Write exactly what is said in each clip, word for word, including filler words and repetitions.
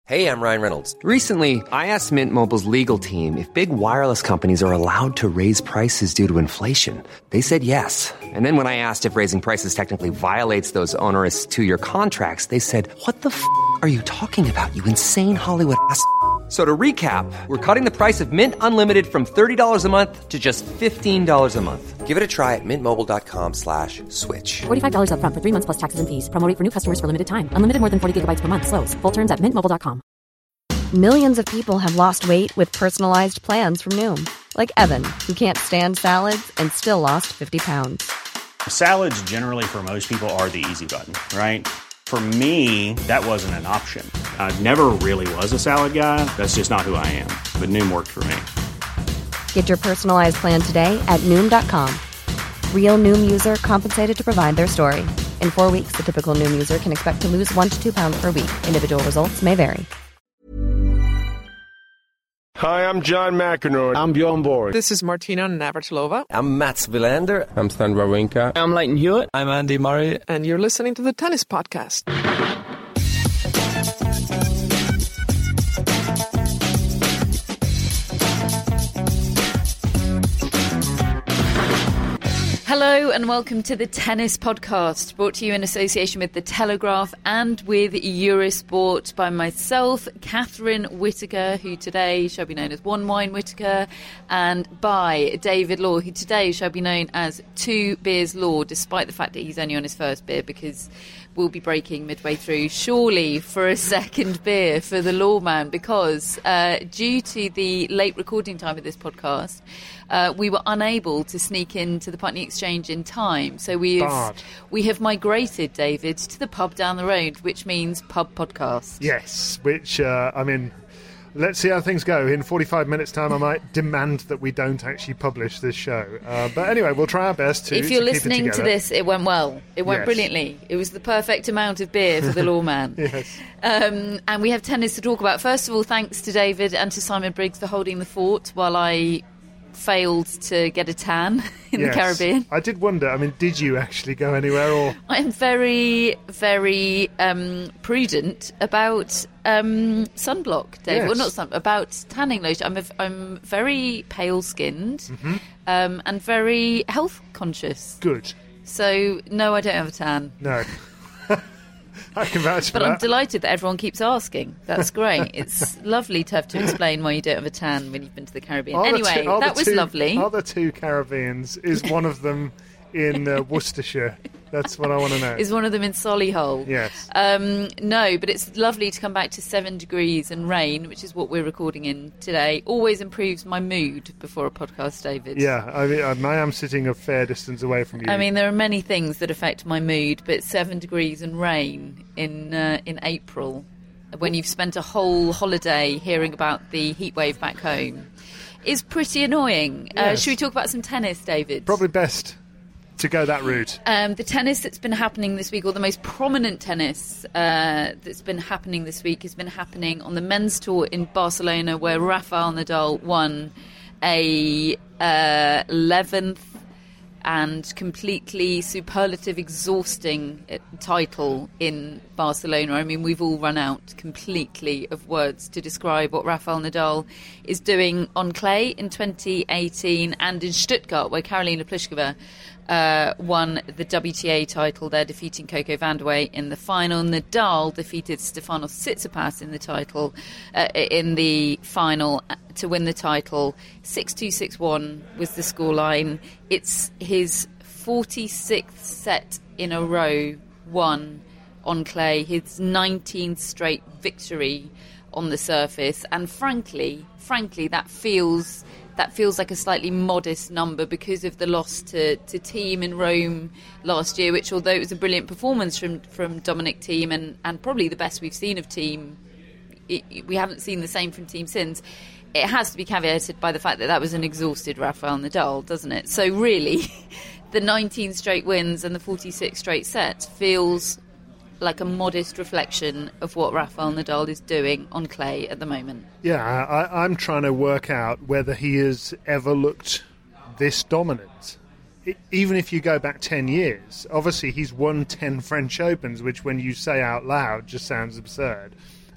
Hey, I'm Ryan Reynolds. Recently, I asked Mint Mobile's legal team if big wireless companies are allowed to raise prices due to inflation. They said yes. And then when I asked if raising prices technically violates those onerous two-year contracts, they said, what the f*** are you talking about, you insane Hollywood ass f- So to recap, we're cutting the price of Mint Unlimited from thirty dollars a month to just fifteen dollars a month. Give it a try at mintmobile.com slash switch. forty-five dollars up front for three months plus taxes and fees. Promo rate for new customers for limited time. Unlimited more than forty gigabytes per month. Slows full terms at mint mobile dot com. Millions of people have lost weight with personalized plans from Noom. Like Evan, who can't stand salads and still lost fifty pounds. Salads generally for most people are the easy button, right? For me, that wasn't an option. I never really was a salad guy. That's just not who I am. But Noom worked for me. Get your personalized plan today at Noom dot com. Real Noom user compensated to provide their story. In four weeks, the typical Noom user can expect to lose one to two pounds per week. Individual results may vary. Hi, I'm John McEnroe. I'm Bjorn Borg. This is Martina Navratilova. I'm Mats Wilander. I'm Stan Wawrinka. I'm Leighton Hewitt. I'm Andy Murray. And you're listening to the Tennis Podcast. Hello and welcome to the Tennis Podcast, brought to you in association with The Telegraph and with Eurosport by myself, Catherine Whitaker, who today shall be known as One Wine Whitaker, and by David Law, who today shall be known as Two Beers Law, despite the fact that he's only on his first beer, because we'll be breaking midway through, surely for a second beer for the lawman, because uh, due to the late recording time of this podcast, Uh, we were unable to sneak into the Putney Exchange in time. So we've, we have migrated, David, to the pub down the road, which means Pub Podcast. Yes, which, uh, I mean, let's see how things go. In forty-five minutes' time, I might demand that we don't actually publish this show. Uh, but anyway, we'll try our best to If you're to listening keep it to this, it went well. It went yes. brilliantly. It was the perfect amount of beer for the lawman. Yes. Um, and we have tennis to talk about. First of all, thanks to David and to Simon Briggs for holding the fort while I failed to get a tan in yes. the Caribbean. I did wonder, I mean, did you actually go anywhere? Or I'm very, very um, prudent about um, sunblock, Dave. Yes. Well, not sun, about tanning lotion. I'm, a, I'm very pale-skinned mm-hmm. um, and very health-conscious. Good. So, no, I don't have a tan. No. I can vouch for But that. I'm delighted that everyone keeps asking. That's great. It's lovely to have to explain why you don't have a tan when you've been to the Caribbean. Are Anyway, two, that was two, lovely. Are there two Caribbeans? Is one of them in uh, Worcestershire? That's what I want to know. Is one of them in Solihull? Yes. Um, no, but it's lovely to come back to seven degrees and rain, which is what we're recording in today. Always improves my mood before a podcast, David. Yeah, I mean, I am sitting a fair distance away from you. I mean, there are many things that affect my mood, but seven degrees and rain in uh, in April, when you've spent a whole holiday hearing about the heat wave back home, is pretty annoying. Yes. Uh, should we talk about some tennis, David? Probably best to go that route. Um, the tennis that's been happening this week, or the most prominent tennis uh, that's been happening this week, has been happening on the men's tour in Barcelona, where Rafael Nadal won a uh, eleventh and completely superlative, exhausting title in Barcelona. I mean, we've all run out completely of words to describe what Rafael Nadal is doing on clay in twenty eighteen, and in Stuttgart, where Karolina Pliskova Uh, won the W T A title there, defeating Coco Vandeweghe in the final. Nadal defeated Stefanos Tsitsipas in the title, uh, in the final to win the title. six two, six one was the scoreline. It's his forty-sixth set in a row won on clay, his nineteenth straight victory on the surface, and frankly, frankly, that feels. That feels like a slightly modest number because of the loss to, to Thiem in Rome last year, which, although it was a brilliant performance from, from Dominic Thiem and, and probably the best we've seen of Thiem, it, we haven't seen the same from Thiem since. It has to be caveated by the fact that that was an exhausted Rafael Nadal, doesn't it? So really, the nineteen straight wins and the forty-six straight sets feels like a modest reflection of what Rafael Nadal is doing on clay at the moment. Yeah, I, I'm trying to work out whether he has ever looked this dominant. It, even if you go back ten years, obviously he's won ten French Opens, which when you say out loud just sounds absurd.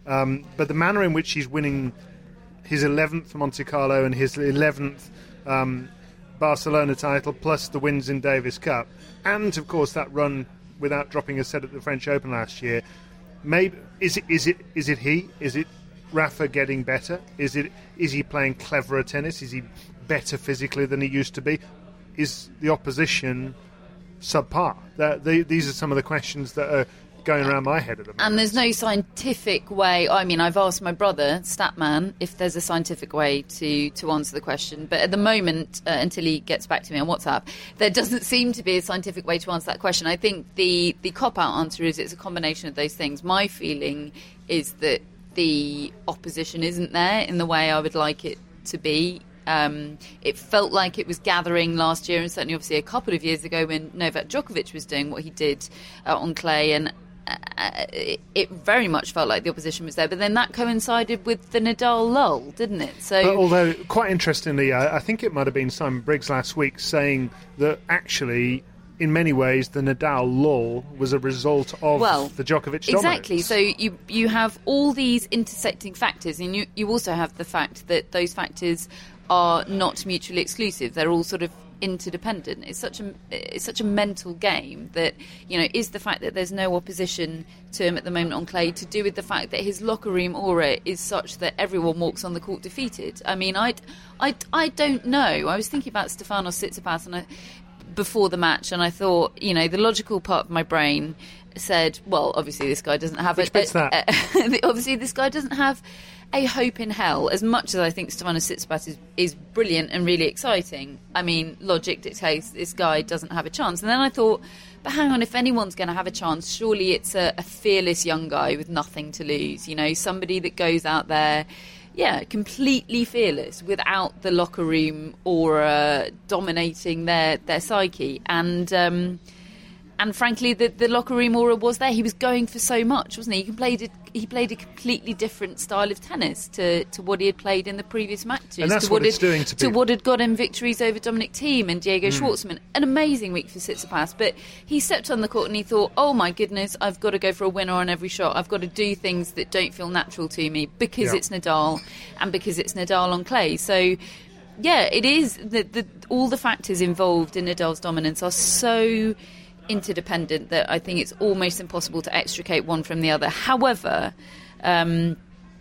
Um, but the manner in which he's winning his eleventh Monte Carlo and his eleventh um, Barcelona title, plus the wins in Davis Cup, and of course that run without dropping a set at the French Open last year. Maybe is it is it is it he? Is it Rafa getting better? Is it is he playing cleverer tennis? Is he better physically than he used to be? Is the opposition subpar? That the, these are some of the questions that are going around my head at the moment. And there's no scientific way. I mean, I've asked my brother, Statman, if there's a scientific way to, to answer the question. But at the moment, uh, until he gets back to me on WhatsApp, there doesn't seem to be a scientific way to answer that question. I think the, the cop-out answer is it's a combination of those things. My feeling is that the opposition isn't there in the way I would like it to be. Um, it felt like it was gathering last year, and certainly obviously a couple of years ago when Novak Djokovic was doing what he did uh, on clay, and uh, it, it very much felt like the opposition was there. But then that coincided with the Nadal lull, didn't it? So, but although, quite interestingly, I, I think it might have been Simon Briggs last week saying that actually, in many ways, the Nadal lull was a result of well, the Djokovic dominance. Exactly. So you you have all these intersecting factors, and you, you also have the fact that those factors are not mutually exclusive. They're all sort of interdependent. It's such a it's such a mental game that, you know, is the fact that there's no opposition to him at the moment on clay to do with the fact that his locker room aura is such that everyone walks on the court defeated? I mean, I I I don't know. I was thinking about Stefanos Tsitsipas and I, before the match, and I thought, you know, the logical part of my brain said, well, obviously this guy doesn't have Which a, bit's that? a, a obviously this guy doesn't have a hope in hell. As much as I think Stefanos Tsitsipas is, is brilliant and really exciting, I mean, logic dictates this guy doesn't have a chance. And then I thought, but hang on, if anyone's going to have a chance, surely it's a, a fearless young guy with nothing to lose. You know, somebody that goes out there, yeah, completely fearless, without the locker room aura dominating their, their psyche. And um, and frankly, the, the locker room aura was there. He was going for so much, wasn't he? He played a, he played a completely different style of tennis to, to what he had played in the previous matches. And that's to what, what it's had, doing to, to people. what had got him victories over Dominic Thiem and Diego mm. Schwartzman. An amazing week for Tsitsipas, but he stepped on the court and he thought, oh my goodness, I've got to go for a winner on every shot. I've got to do things that don't feel natural to me because yeah. it's Nadal and because it's Nadal on clay. So yeah, it is the, the, all the factors involved in Nadal's dominance are so interdependent that I think it's almost impossible to extricate one from the other. However, um,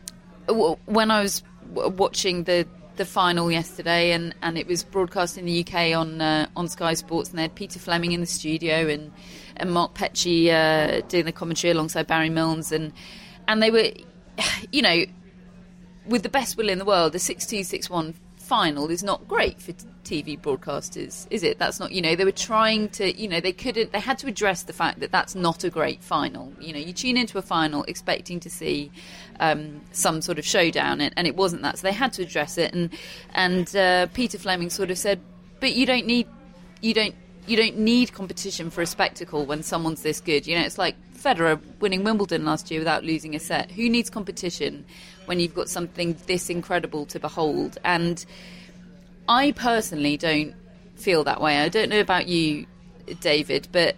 w- when I was w- watching the, the final yesterday, and, and it was broadcast in the U K on uh, on Sky Sports, and they had Peter Fleming in the studio and and Mark Petchey uh, doing the commentary alongside Barry Milnes, and and they were, you know, with the best will in the world, the six two, six one final is not great for T V broadcasters, is it? That's not, you know, they were trying to, you know, they couldn't, they had to address the fact that that's not a great final. You know, you tune into a final expecting to see um, some sort of showdown, and, and it wasn't that, so they had to address it. And and uh, Peter Fleming sort of said, but you don't need, you don't, you don't need competition for a spectacle when someone's this good. You know, it's like Federer winning Wimbledon last year without losing a set. Who needs competition when you've got something this incredible to behold? And I personally don't feel that way. I don't know about you, David, but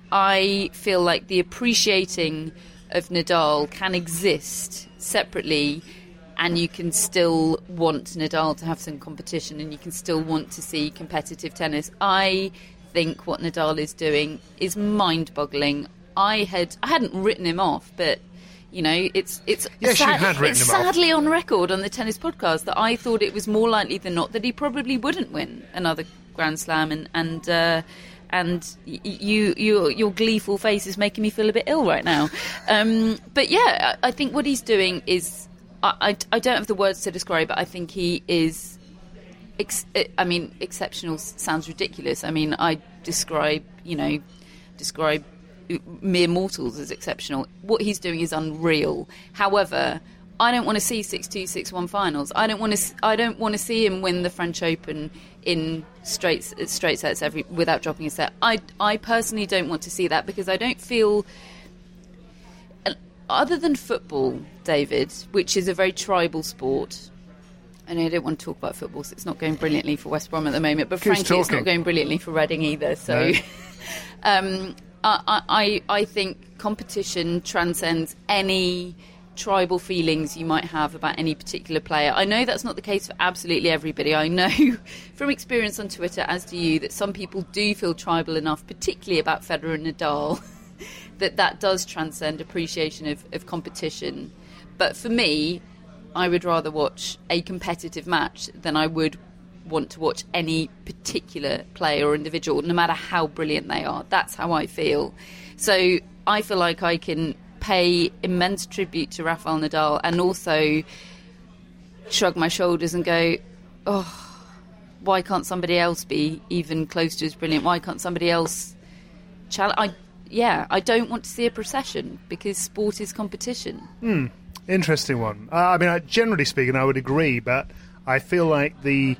I feel like the appreciating of Nadal can exist separately, and you can still want Nadal to have some competition, and you can still want to see competitive tennis. I think what Nadal is doing is mind-boggling. I had I hadn't written him off, but you know, it's it's yes, sad, you had written it's him sadly off. on record on the Tennis Podcast that I thought it was more likely than not that he probably wouldn't win another Grand Slam, and and uh, and y- you you your gleeful face is making me feel a bit ill right now. Um, but yeah, I, I think what he's doing is I, I I don't have the words to describe it. I think he is. Ex- I mean, exceptional sounds ridiculous. I mean, I describe you know describe. mere mortals as exceptional. What he's doing is unreal. However, I don't want to see six two, six one finals. I don't want to. I don't want to see him win the French Open in straight straight sets every without dropping a set. I I personally don't want to see that, because I don't feel, other than football, David, which is a very tribal sport. I know I don't want to talk about football, so it's not going brilliantly for West Brom at the moment. But Who's frankly, talking? it's not going brilliantly for Reading either. So. No. um, I, I, I think competition transcends any tribal feelings you might have about any particular player. I know that's not the case for absolutely everybody. I know from experience on Twitter, as do you, that some people do feel tribal enough, particularly about Federer and Nadal, that that does transcend appreciation of, of competition. But for me, I would rather watch a competitive match than I would want to watch any particular player or individual, no matter how brilliant they are. That's how I feel. So I feel like I can pay immense tribute to Rafael Nadal and also shrug my shoulders and go, oh, why can't somebody else be even close to as brilliant? Why can't somebody else challenge? I, yeah, I don't want to see a procession because sport is competition. Hmm, interesting one. Uh, I mean, I, generally speaking, I would agree, but I feel like the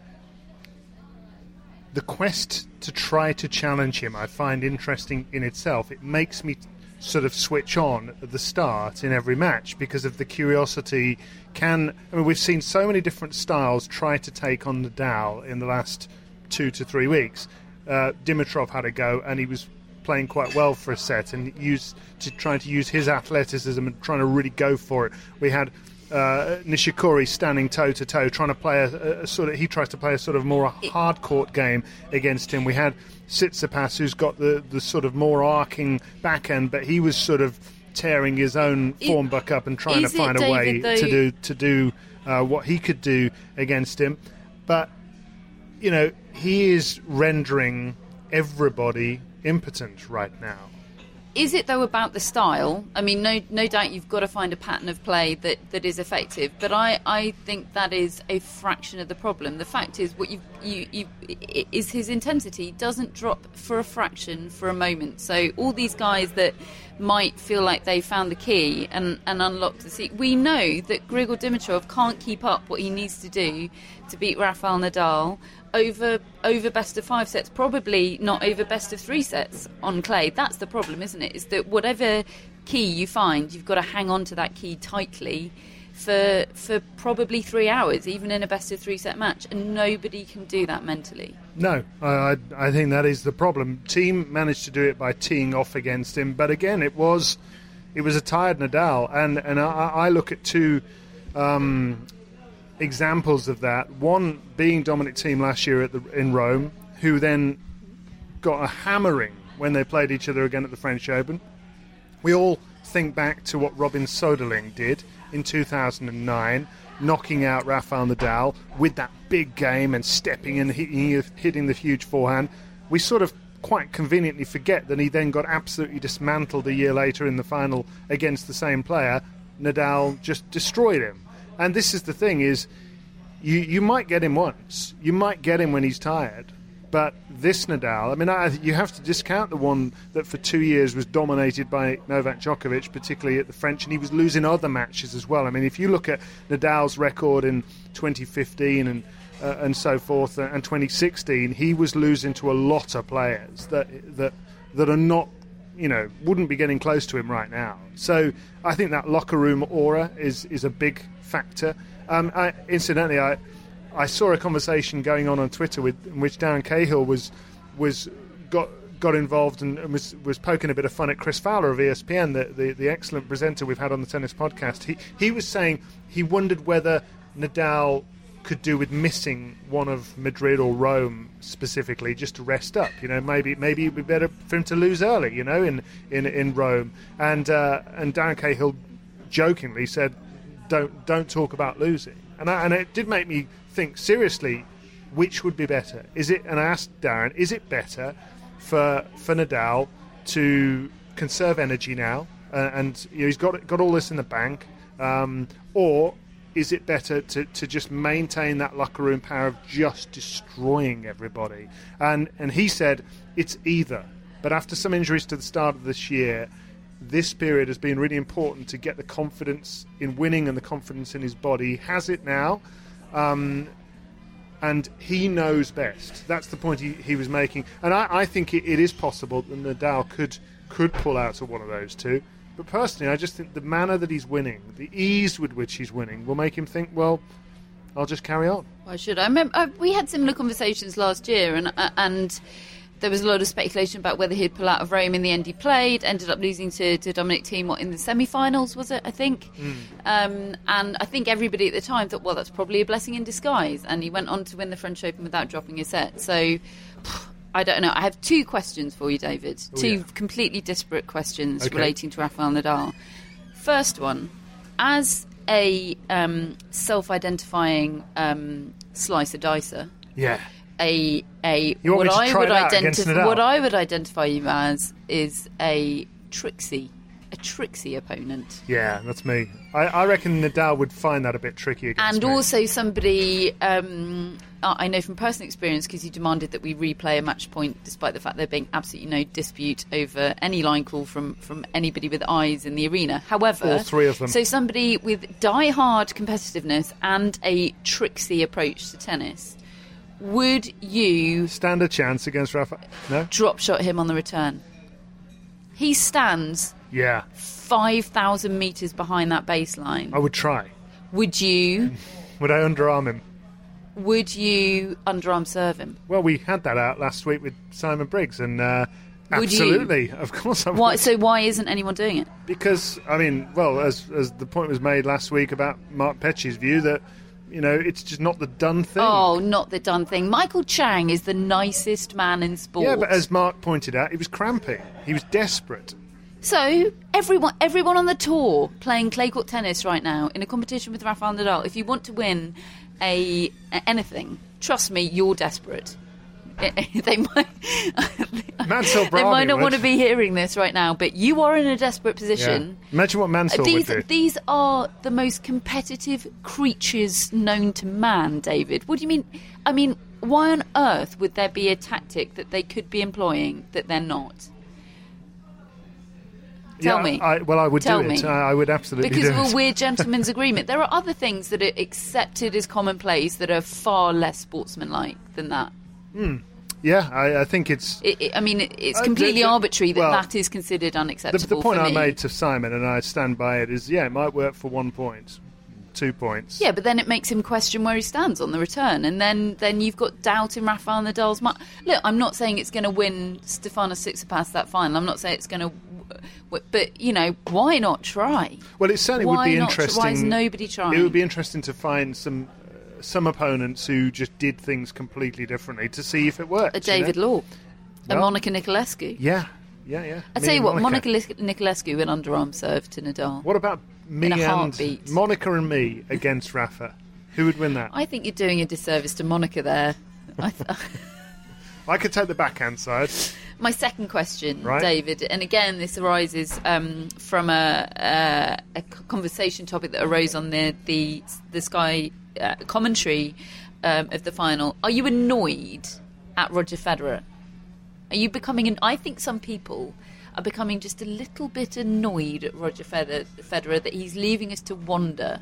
the quest to try to challenge him I find interesting in itself. It makes me sort of switch on at the start in every match because of the curiosity. Can I mean, we've seen so many different styles try to take on Nadal in the last two to three weeks. Uh, Dimitrov had a go, and he was playing quite well for a set, and used to trying to use his athleticism and trying to really go for it. We had uh, Nishikori standing toe to toe, trying to play a, a sort of. He tries to play a sort of more hard court game against him. We had Tsitsipas, who's got the, the sort of more arcing backhand, but he was sort of tearing his own Is, form back up and trying to find it, a way David, though, to do to do uh, what he could do against him. But you know, he is rendering everybody impotent right now. Is it, though, about the style? I mean, no no doubt you've got to find a pattern of play that, that is effective, but I, I think that is a fraction of the problem. The fact is, what you you you is his intensity doesn't drop for a fraction for a moment. So all these guys that might feel like they found the key and, and unlocked the secret, we know that Grigor Dimitrov can't keep up what he needs to do to beat Rafael Nadal over over best of five sets, probably not over best of three sets on clay. That's the problem, isn't it? Is that whatever key you find, you've got to hang on to that key tightly for for probably three hours, even in a best of three set match, and nobody can do that mentally. No, I, I think that is the problem. Team managed to do it by teeing off against him, but again, it was it was a tired Nadal, and and I, I look at two Um, examples of that. One being Dominic Thiem last year at the, in Rome, who then got a hammering when they played each other again at the French Open. We all think back to what Robin Soderling did in two thousand nine, knocking out Rafael Nadal with that big game and stepping in, hitting, hitting the huge forehand. We sort of quite conveniently forget that he then got absolutely dismantled a year later in the final against the same player. Nadal just destroyed him. And this is the thing, is you, you might get him once. You might get him when he's tired. But this Nadal, I mean, I, you have to discount the one that for two years was dominated by Novak Djokovic, particularly at the French, and he was losing other matches as well. I mean, if you look at Nadal's record in twenty fifteen and uh, and so forth, uh, and twenty sixteen, he was losing to a lot of players that that that are not, you know, wouldn't be getting close to him right now. So I think that locker room aura is, is a big factor. Um, I, incidentally, I I saw a conversation going on on Twitter with in which Darren Cahill was was got got involved and, and was was poking a bit of fun at Chris Fowler of E S P N, the, the the excellent presenter we've had on the tennis podcast. He he was saying he wondered whether Nadal could do with missing one of Madrid or Rome specifically, just to rest up. You know, maybe maybe it'd be better for him to lose early, you know, in in, in Rome. And uh, and Darren Cahill jokingly said, "Don't don't talk about losing." And I, and it did make me think seriously, which would be better? Is it? And I asked Darren, is it better for for Nadal to conserve energy now, uh, and you know, he's got got all this in the bank, um, or is it better to, to just maintain that locker room power of just destroying everybody? And and he said it's either. But after some injuries to the start of this year, this period has been really important to get the confidence in winning and the confidence in his body. He has it now, um, and he knows best. That's the point he, he was making. And I, I think it, it is possible that Nadal could could pull out of one of those two. But personally, I just think the manner that he's winning, the ease with which he's winning, will make him think, well, I'll just carry on. Why should I? I remember uh, we had similar conversations last year, and uh, and there was a lot of speculation about whether he'd pull out of Rome. In the end, he played, ended up losing to, to Dominic Thiem, what, in the semi-finals, was it, I think? Mm. Um, and I think everybody at the time thought, well, that's probably a blessing in disguise. And he went on to win the French Open without dropping a set. So, I don't know. I have two questions for you, David. Oh, two yeah. completely disparate questions okay. relating to Rafael Nadal. First one, as a um, self-identifying um, slicer-dicer... Yeah. A a you want what me to I try would identify what I would identify you as is a tricksy a tricksy opponent. Yeah, that's me. I, I reckon Nadal would find that a bit tricky against and me. also somebody um, I know from personal experience, because you demanded that we replay a match point despite the fact there being absolutely no dispute over any line call from, from anybody with eyes in the arena. However, all three of them. So somebody with die-hard competitiveness and a tricksy approach to tennis. Would you... stand a chance against Rafa? No? Drop shot him on the return. He stands... yeah. five thousand metres behind that baseline. I would try. Would you... would I underarm him? Would you underarm serve him? Well, we had that out last week with Simon Briggs, and uh, would absolutely, you? Of course I would. Why, so why isn't anyone doing it? Because, I mean, well, as, as the point was made last week about Mark Petchey's view that... you know, it's just not the done thing. Oh, not the done thing. Michael Chang is the nicest man in sport. Yeah, but as Mark pointed out, he was cramping. He was desperate. So, everyone everyone on the tour playing clay court tennis right now in a competition with Rafael Nadal, if you want to win a, a anything, trust me, you're desperate. they might Mansell they might not would. want to be hearing this right now, but you are in a desperate position. Yeah. Imagine what Mansell these, would do. These are the most competitive creatures known to man, David. What do you mean? I mean, why on earth would there be a tactic that they could be employing that they're not? Tell yeah, me. I, well, I would Tell do me. it. I, I would absolutely because do of it. a weird gentleman's agreement. There are other things that are accepted as commonplace that are far less sportsmanlike than that. Mm. Yeah, I, I think it's... It, it, I mean, it, it's uh, completely the, the, arbitrary that well, that is considered unacceptable. The, the point for I me. made to Simon, and I stand by it, is, yeah, it might work for one point, two points. Yeah, but then it makes him question where he stands on the return, and then, then you've got doubt in Rafael Nadal's mind. Look, I'm not saying it's going to win Stefanos Tsitsipas that final. I'm not saying it's going to... But, you know, why not try? Well, it certainly why would be not, interesting... Why is nobody trying? It would be interesting to find some... some opponents who just did things completely differently to see if it worked. A David you know? Law, a well, Monica Niculescu. Yeah, yeah, yeah. I me tell you what, Monica, Monica Niculescu an underarm serve to Nadal. What about me in a and heartbeat. Monica and me against Rafa? Who would win that? I think you're doing a disservice to Monica there. I, th- I could take the backhand side. My second question, right. David, and again this arises um, from a, a, a conversation topic that arose on the the, the Sky uh, commentary um, of the final. Are you annoyed at Roger Federer? Are you becoming? An, I think some people are becoming just a little bit annoyed at Roger Federer, Federer that he's leaving us to wander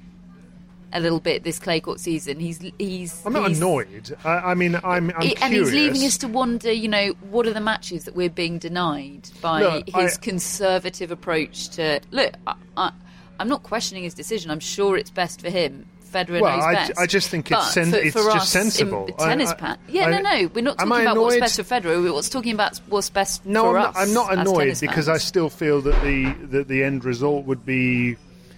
a little bit this clay court season. He's he's. I'm not he's, annoyed. I, I mean, I'm, I'm he, curious. And he's leaving us to wonder, you know, what are the matches that we're being denied by look, his I, conservative approach to... Look, I, I, I'm not questioning his decision. I'm sure it's best for him. Federer well, knows I, best. I just think but it's, sen- for, it's for just us sensible. In tennis I, I, pat. Yeah, I, no, no. We're not am talking I about what's annoyed? best for Federer. We're talking about what's best no, for I'm us. not, I'm not as annoyed tennis because fans. I still feel that the, that the end result would be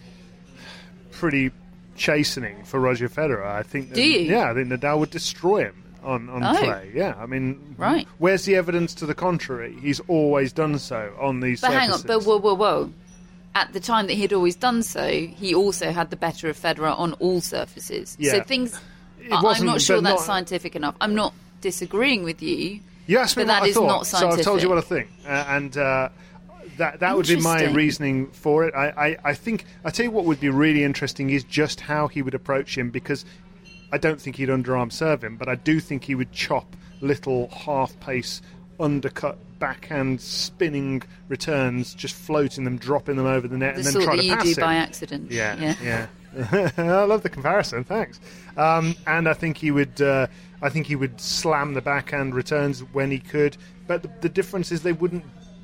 pretty chastening for Roger Federer. I think. That, Do you? Yeah, I think Nadal would destroy him on, on Oh. clay. Yeah, I mean, Right. where's the evidence to the contrary? He's always done so on these But surfaces. hang on, but whoa, whoa, whoa. At the time that he'd always done so, he also had the better of Federer on all surfaces. Yeah. So things... It I- wasn't- I'm not sure but that's not- scientific enough. I'm not disagreeing with you. You asked me but what that I is thought, not so I've told scientific. you what I think, uh, and uh, that that would be my Interesting. reasoning for it. I, I, I think I tell you what would be really interesting is just how he would approach him, because I don't think he'd underarm serve him, but I do think he would chop little half pace, undercut, backhand, spinning returns, just floating them, dropping them over the net, The and then sort try that to you pass do it. by accident. Yeah, Yeah. yeah. I love the comparison. Thanks. Um, and I think he would. Uh, I think he would slam the backhand returns when he could. But the, the difference is they wouldn't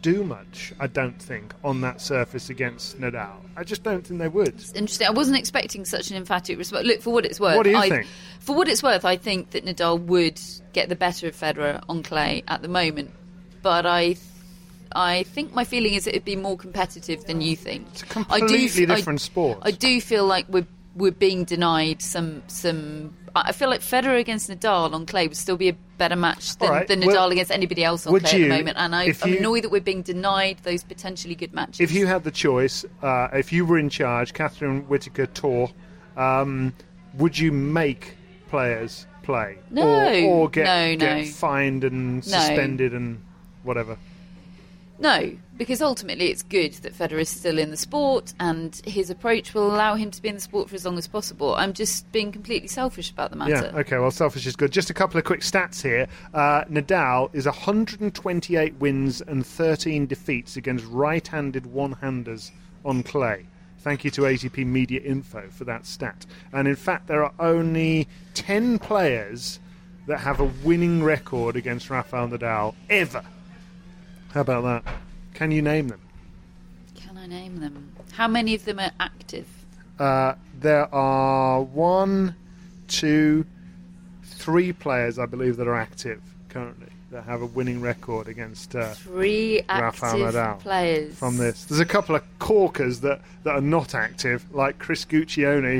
do much, I don't think, on that surface against Nadal. I just don't think they would. It's interesting. I wasn't expecting such an emphatic response. Look, for what it's worth... What do you I, think? For what it's worth, I think that Nadal would get the better of Federer on clay at the moment. But I... Th- I think my feeling is it'd be more competitive than you think. It's a completely I do, different I, sport. I do feel like we're we're being denied some some. I feel like Federer against Nadal on clay would still be a better match than, right. than Nadal well, against anybody else on would clay you, at the moment. And I, if I'm you, annoyed that we're being denied those potentially good matches. If you had the choice, uh, if you were in charge, Catherine Whitaker Tour, um, would you make players play, No. or, or get, No, get no. fined and No. suspended and whatever? No, because ultimately it's good that Federer is still in the sport and his approach will allow him to be in the sport for as long as possible. I'm just being completely selfish about the matter. Yeah, okay, well, selfish is good. Just a couple of quick stats here. Uh, Nadal is one hundred twenty-eight wins and thirteen defeats against right-handed one-handers on clay. Thank you to A T P Media Info for that stat. And in fact, there are only ten players that have a winning record against Rafael Nadal ever. How about that? Can you name them? Can I name them? How many of them are active? Uh, there are one, two, three players, I believe, that are active currently that have a winning record against uh, Three Rafael active Nadal players. from this. There's a couple of corkers that, that are not active, like Chris Guccione.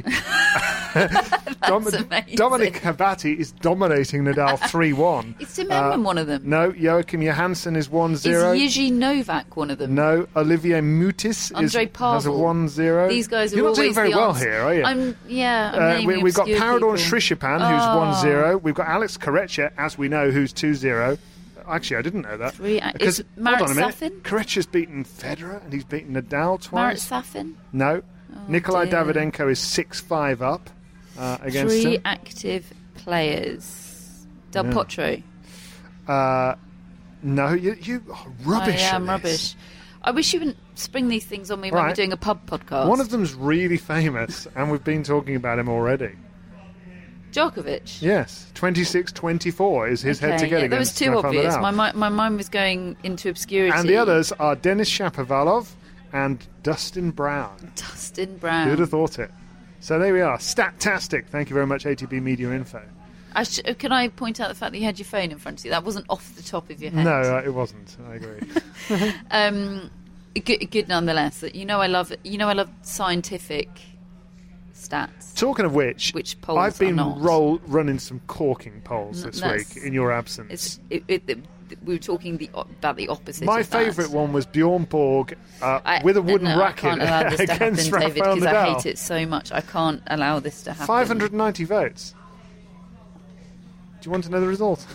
Dom- amazing. Dominic Habati is dominating Nadal three one. Is Tim Edman one of them? No, Joachim Johansson is one zero. Is Jiří Novak one of them? No, Olivier Mutis Andre is, Pavel. has a one zero. These guys are You're not always doing very the well answer. here, are you? I'm, yeah, I'm Uh, naming we, we've got obscure Paradorn people. Srishapan, who's Oh. one zero. We've got Alex Corretja, as we know, who's two zero. Actually, I didn't know that. Three ac- Because, is Marat hold on a minute. Safin? Corretja's beaten Federer, and he's beaten Nadal Marat twice. Safin? No. Oh, Nikolai dear. Davydenko is six five up uh, against Three him. active players. Del Yeah. Potro. Uh, no, you, you are rubbish. I at am this. rubbish. I wish you wouldn't spring these things on me when Right. we're doing a pub podcast. One of them's really famous, and we've been talking about him already. Djokovic. Yes, twenty-six twenty-four is his Okay, head-to-head yeah, that was against too Rafael obvious. Nadal. My, mi- my mind was going into obscurity. And the others are Denis Shapovalov and Dustin Brown. Dustin Brown. Who'd have thought it? So there we are. Statastic. Thank you very much, A T P Media Info. I sh- can I point out the fact that you had your phone in front of you? That wasn't off the top of your head. No, uh, it wasn't. I agree. Um, good, good nonetheless. You know I love. You know I love scientific stats. Talking of which, Which polls I've been are not. roll, running some corking polls N- this that's- week in your absence. It's, it, it, it, we were talking the, about the opposite. My of that. favourite one was Bjorn Borg uh, I- with a wooden no, racket I can't allow this to happen, against David, Rafael because Nadal. I hate it so much. I can't allow this to happen. five hundred ninety votes. Do you want to know the result?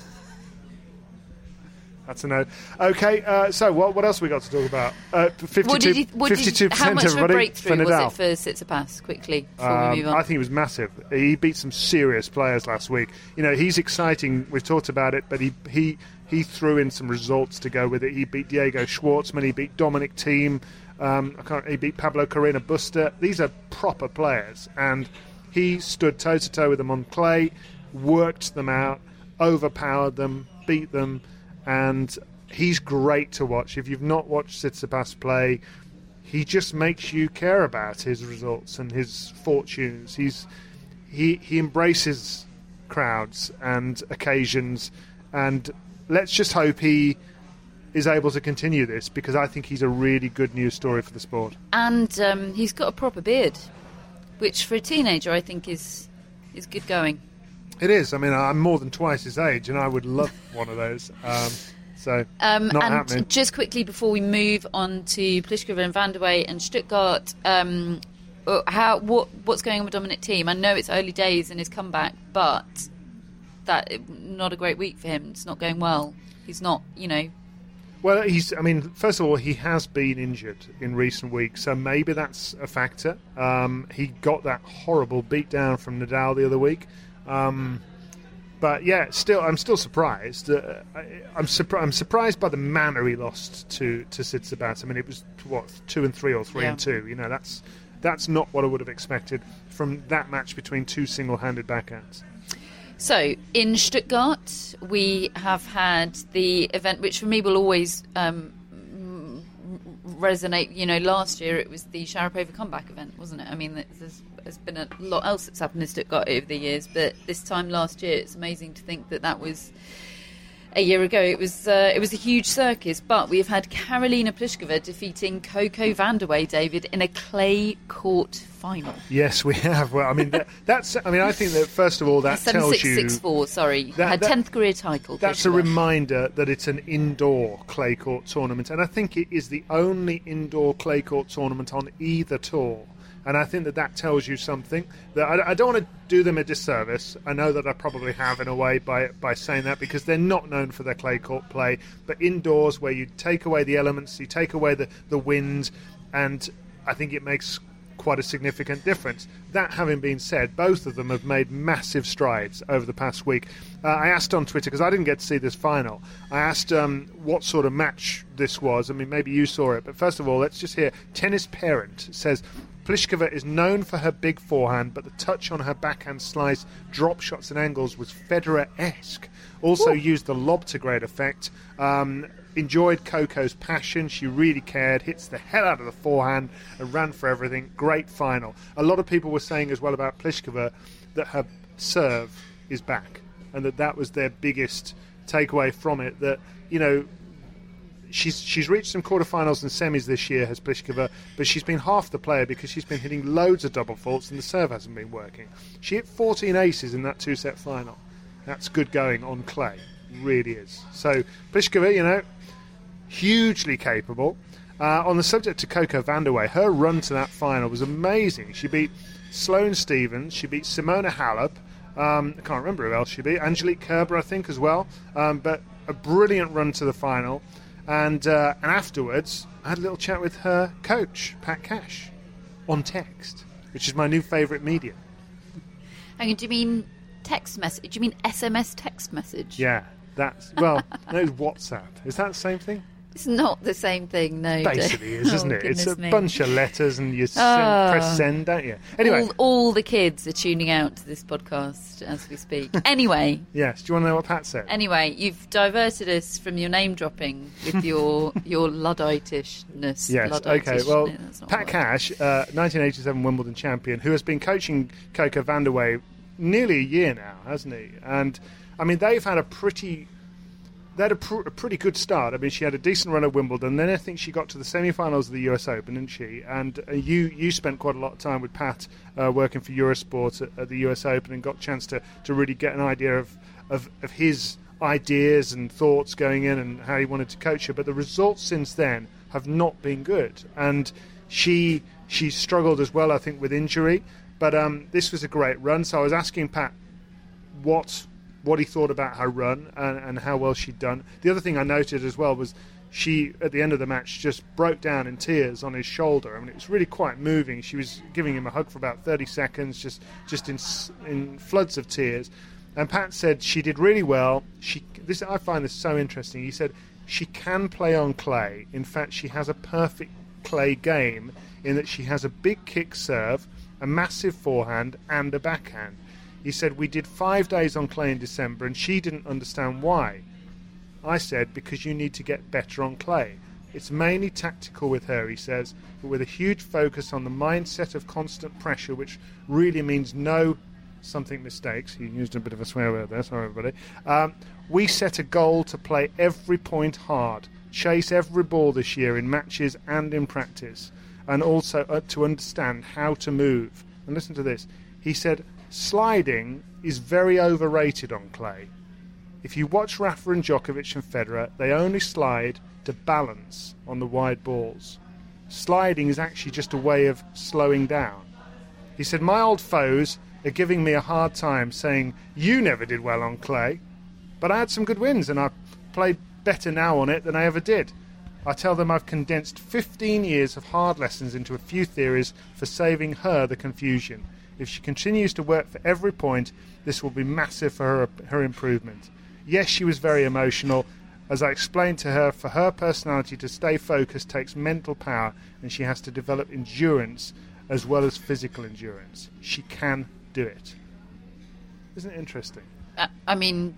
That's a no. Okay, uh, so what, what else we got to talk about? Uh, fifty-two, What did you, what did you, fifty-two percent how much of a everybody breakthrough for was Nadal. it for Tsitsipas? Quickly before Um, we move on. I think it was massive. He beat some serious players last week. You know, he's exciting. We've talked about it, but he he he threw in some results to go with it. He beat Diego Schwartzman. He beat Dominic Thiem. Um, I can't, he beat Pablo Carreno Busta. These are proper players, and he stood toe to toe with them on clay, worked them out, overpowered them, beat them, and he's great to watch. If you've not watched Tsitsipas play, he just makes you care about his results and his fortunes. He's he he embraces crowds and occasions, and let's just hope he is able to continue this, because I think he's a really good news story for the sport. And um, he's got a proper beard, which for a teenager I think is is good going. It is. I mean, I'm more than twice his age, and I would love one of those. Um, so, Um, not and happening. just quickly before we move on to Pliskova and Van der Wey and Stuttgart, um, uh, how what what's going on with Dominic Thiem? I know it's early days in his comeback, but that not a great week for him. It's not going well. He's not, you know. Well, he's. I mean, first of all, he has been injured in recent weeks, so maybe that's a factor. Um, he got that horrible beatdown from Nadal the other week. Um, But yeah, still, I'm still surprised. Uh, I, I'm, surpri- I'm surprised by the manner he lost to to Tsitsipas. I mean, it was what two and three or three Yeah. and two. You know, that's that's not what I would have expected from that match between two single-handed backhands. So, in Stuttgart, we have had the event, which for me will always um, resonate. You know, last year it was the Sharapova comeback event, wasn't it? I mean, there's, there's been a lot else that's happened in Stuttgart over the years, but this time last year, it's amazing to think that that was a year ago. It was uh, it was a huge circus, but we have had Karolina Pliskova defeating Coco Vandeweghe, David, in a clay court final. Yes, we have. Well, I mean, that, that's. I mean, I think that first of all, that seven tells six, you six four. Sorry, that, her that, tenth career title. That's Pliskova. a reminder that it's an indoor clay court tournament, and I think it is the only indoor clay court tournament on either tour. And I think that that tells you something. That I, I don't want to do them a disservice. I know that I probably have in a way by by saying that, because they're not known for their clay court play. But indoors, where you take away the elements, you take away the, the wind, and I think it makes quite a significant difference. That having been said, both of them have made massive strides over the past week. Uh, I asked on Twitter, because I didn't get to see this final, I asked um, what sort of match this was. I mean, maybe you saw it, but first of all, let's just hear Tennis Parent says, Pliskova is known for her big forehand, but the touch on her backhand slice, drop shots and angles was Federer-esque. Also Ooh. used the lob to great effect. Um, enjoyed Coco's passion. She really cared. Hits the hell out of the forehand and ran for everything. Great final. A lot of people were saying as well about Pliskova that her serve is back, and that that was their biggest takeaway from it. That, you know, She's she's reached some quarterfinals and semis this year, has Pliskova, but she's been half the player because she's been hitting loads of double faults and the serve hasn't been working. She hit fourteen aces in that two-set final. That's good going on clay. Really is. So Pliskova, you know, hugely capable. Uh, on the subject of Coco Vandeweghe, her run to that final was amazing. She beat Sloane Stephens, she beat Simona Halep, um, I can't remember who else she beat, Angelique Kerber, I think, as well. Um, but a brilliant run to the final. And uh, and afterwards, I had a little chat with her coach, Pat Cash, on text, which is my new favourite medium. Hang on, do you mean text message? Do you mean S M S text message? Yeah, that's, well, no, WhatsApp. Is that the same thing? It's not the same thing, no. Basically is, isn't oh, it? It's a me. bunch of letters and you send, oh. press send, don't you? Anyway. All, all the kids are tuning out to this podcast as we speak. Anyway. Yes, do you want to know what Pat said? Anyway, you've diverted us from your name dropping with your your Ludditishness. Yes, Luddite-ish. okay, well, no, Pat Cash, uh, nineteen eighty-seven Wimbledon champion, who has been coaching Coco Vandeweghe nearly a year now, hasn't he? And, I mean, they've had a pretty... They had a, pr- a pretty good start. I mean, she had a decent run at Wimbledon. Then I think she got to the semi-finals of the U S Open, didn't she? And uh, you you spent quite a lot of time with Pat uh, working for Eurosport at, at the U S Open and got a chance to, to really get an idea of, of, of his ideas and thoughts going in and how he wanted to coach her. But the results since then have not been good. And she she struggled as well, I think, with injury. But um, this was a great run. So I was asking Pat what... what he thought about her run and, and how well she'd done. The other thing I noted as well was she, at the end of the match, just broke down in tears on his shoulder. I mean, it was really quite moving. She was giving him a hug for about thirty seconds, just just in in floods of tears. And Pat said she did really well. She this I find this so interesting. He said she can play on clay. In fact, she has a perfect clay game in that she has a big kick serve, a massive forehand, and a backhand. He said, we did five days on clay in December and she didn't understand why. I said, because you need to get better on clay. It's mainly tactical with her, he says, but with a huge focus on the mindset of constant pressure, which really means no something mistakes. He used a bit of a swear word there, sorry everybody. Um, we set a goal to play every point hard, chase every ball this year in matches and in practice, and also uh, to understand how to move. And listen to this. He said, sliding is very overrated on clay. If you watch Rafa and Djokovic and Federer, they only slide to balance on the wide balls. Sliding is actually just a way of slowing down. He said, my old foes are giving me a hard time saying, you never did well on clay. But I had some good wins and I played better now on it than I ever did. I tell them I've condensed fifteen years of hard lessons into a few theories for saving her the confusion. If she continues to work for every point, this will be massive for her, her improvement. Yes, she was very emotional. As I explained to her, for her personality to stay focused takes mental power, and she has to develop endurance as well as physical endurance. She can do it. Isn't it interesting? Uh, I mean,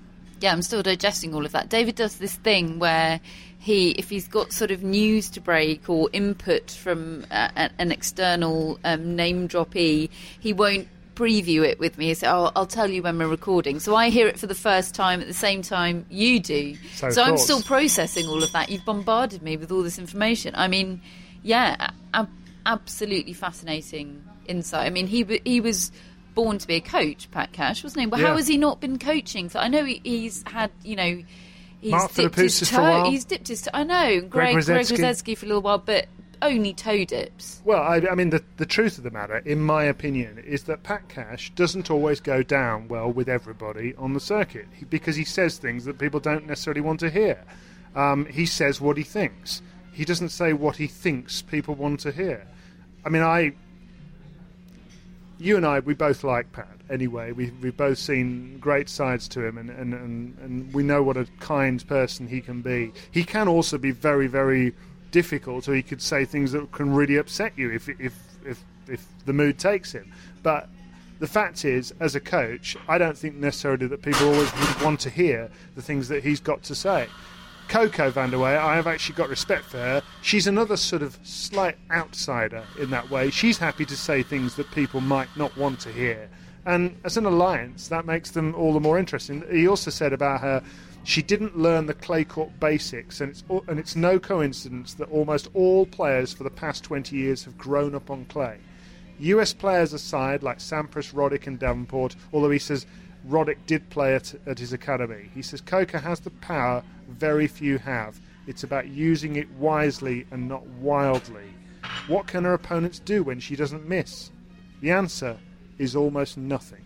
Yeah, I'm still digesting all of that. David does this thing where he, if he's got sort of news to break or input from uh, an external um, name droppee, he won't preview it with me. He says, oh, I'll tell you when we're recording. So I hear it for the first time at the same time you do. So, so I'm still processing all of that. You've bombarded me with all this information. I mean, yeah, a- absolutely fascinating insight. I mean, he he was born to be a coach, Pat Cash, wasn't he? Well, yeah. how has he not been coaching? So I know he, he's had, you know, he's Mark dipped his Philippoussis toe. for a while. He's dipped his toe. I know, Greg, Greg Greg Rosetsky. Rosetsky for a little while, but only toe dips. Well, I, I mean, the, the truth of the matter, in my opinion, is that Pat Cash doesn't always go down well with everybody on the circuit he, because he says things that people don't necessarily want to hear. Um, he says what he thinks. He doesn't say what he thinks people want to hear. I mean, I... You and I, we both like Pat anyway. We, we've both seen great sides to him, and, and, and, and we know what a kind person he can be. He can also be very, very difficult, or he could say things that can really upset you if if if, if the mood takes him. But the fact is, as a coach, I don't think necessarily that people always would want to hear the things that he's got to say. Coco van der Weyer, I have actually got respect for her. She's another sort of slight outsider in that way. She's happy to say things that people might not want to hear. And as an alliance, that makes them all the more interesting. He also said about her, she didn't learn the clay court basics, and it's and it's no coincidence that almost all players for the past twenty years have grown up on clay. U S players aside, like Sampras, Roddick and Davenport, although he says Roddick did play at, at his academy. He says Coco has the power very few have. It's about using it wisely and not wildly. What can her opponents do when she doesn't miss? The answer is almost nothing.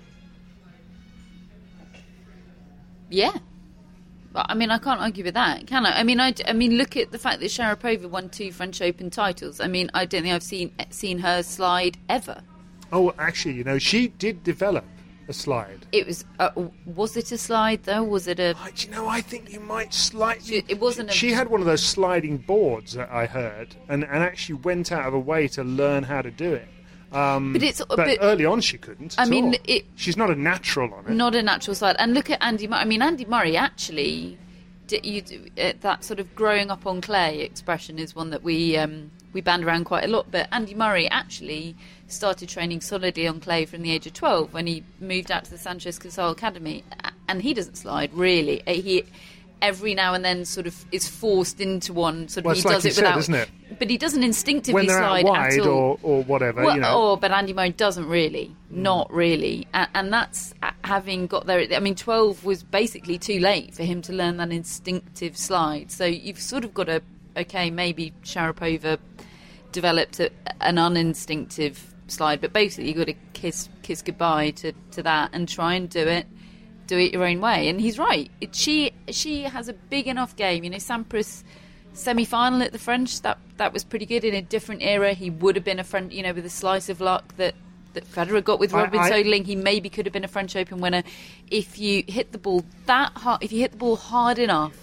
Yeah. But, I mean, I can't argue with that, can I? I mean, I, I mean, look at the fact that Sharapova won two French Open titles. I mean, I don't think I've seen seen her slide ever. Oh, actually, you know, she did develop a slide. It was, uh, was it a slide though? Was it a? Oh, do you know, I think you might slightly. She, it wasn't. She, a... she had one of those sliding boards that I heard, and, and actually went out of her way to learn how to do it. Um, but it's but, but early on she couldn't. I at mean, all. it, she's not a natural on it. Not a natural slide. And look at Andy Murray. I mean, Andy Murray actually. You, uh, that sort of growing up on clay expression is one that we um, we band around quite a lot. But Andy Murray actually started training solidly on clay from the age of twelve when he moved out to the Sanchez Casal Academy, and he doesn't slide really. He every now and then sort of is forced into one. Sort of well, he it's does like it said, without, isn't it? But he doesn't instinctively when they're slide out wide at all. or or whatever. Well, you know. Oh, but Andy Murray doesn't really, mm. not really, and, and that's having got there. I mean, twelve was basically too late for him to learn that instinctive slide. So you've sort of got to, okay, maybe Sharapova developed a, an uninstinctive slide, but basically you've got to kiss kiss goodbye to, to that and try and do it, do it your own way. And he's right. It, she she has a big enough game. You know, Sampras semi-final at the French, that that was pretty good. In a different era, he would have been a French, you know, with a slice of luck that, that Federer got with Robin I, I, Soderling. He maybe could have been a French Open winner if you hit the ball that hard. If you hit the ball hard enough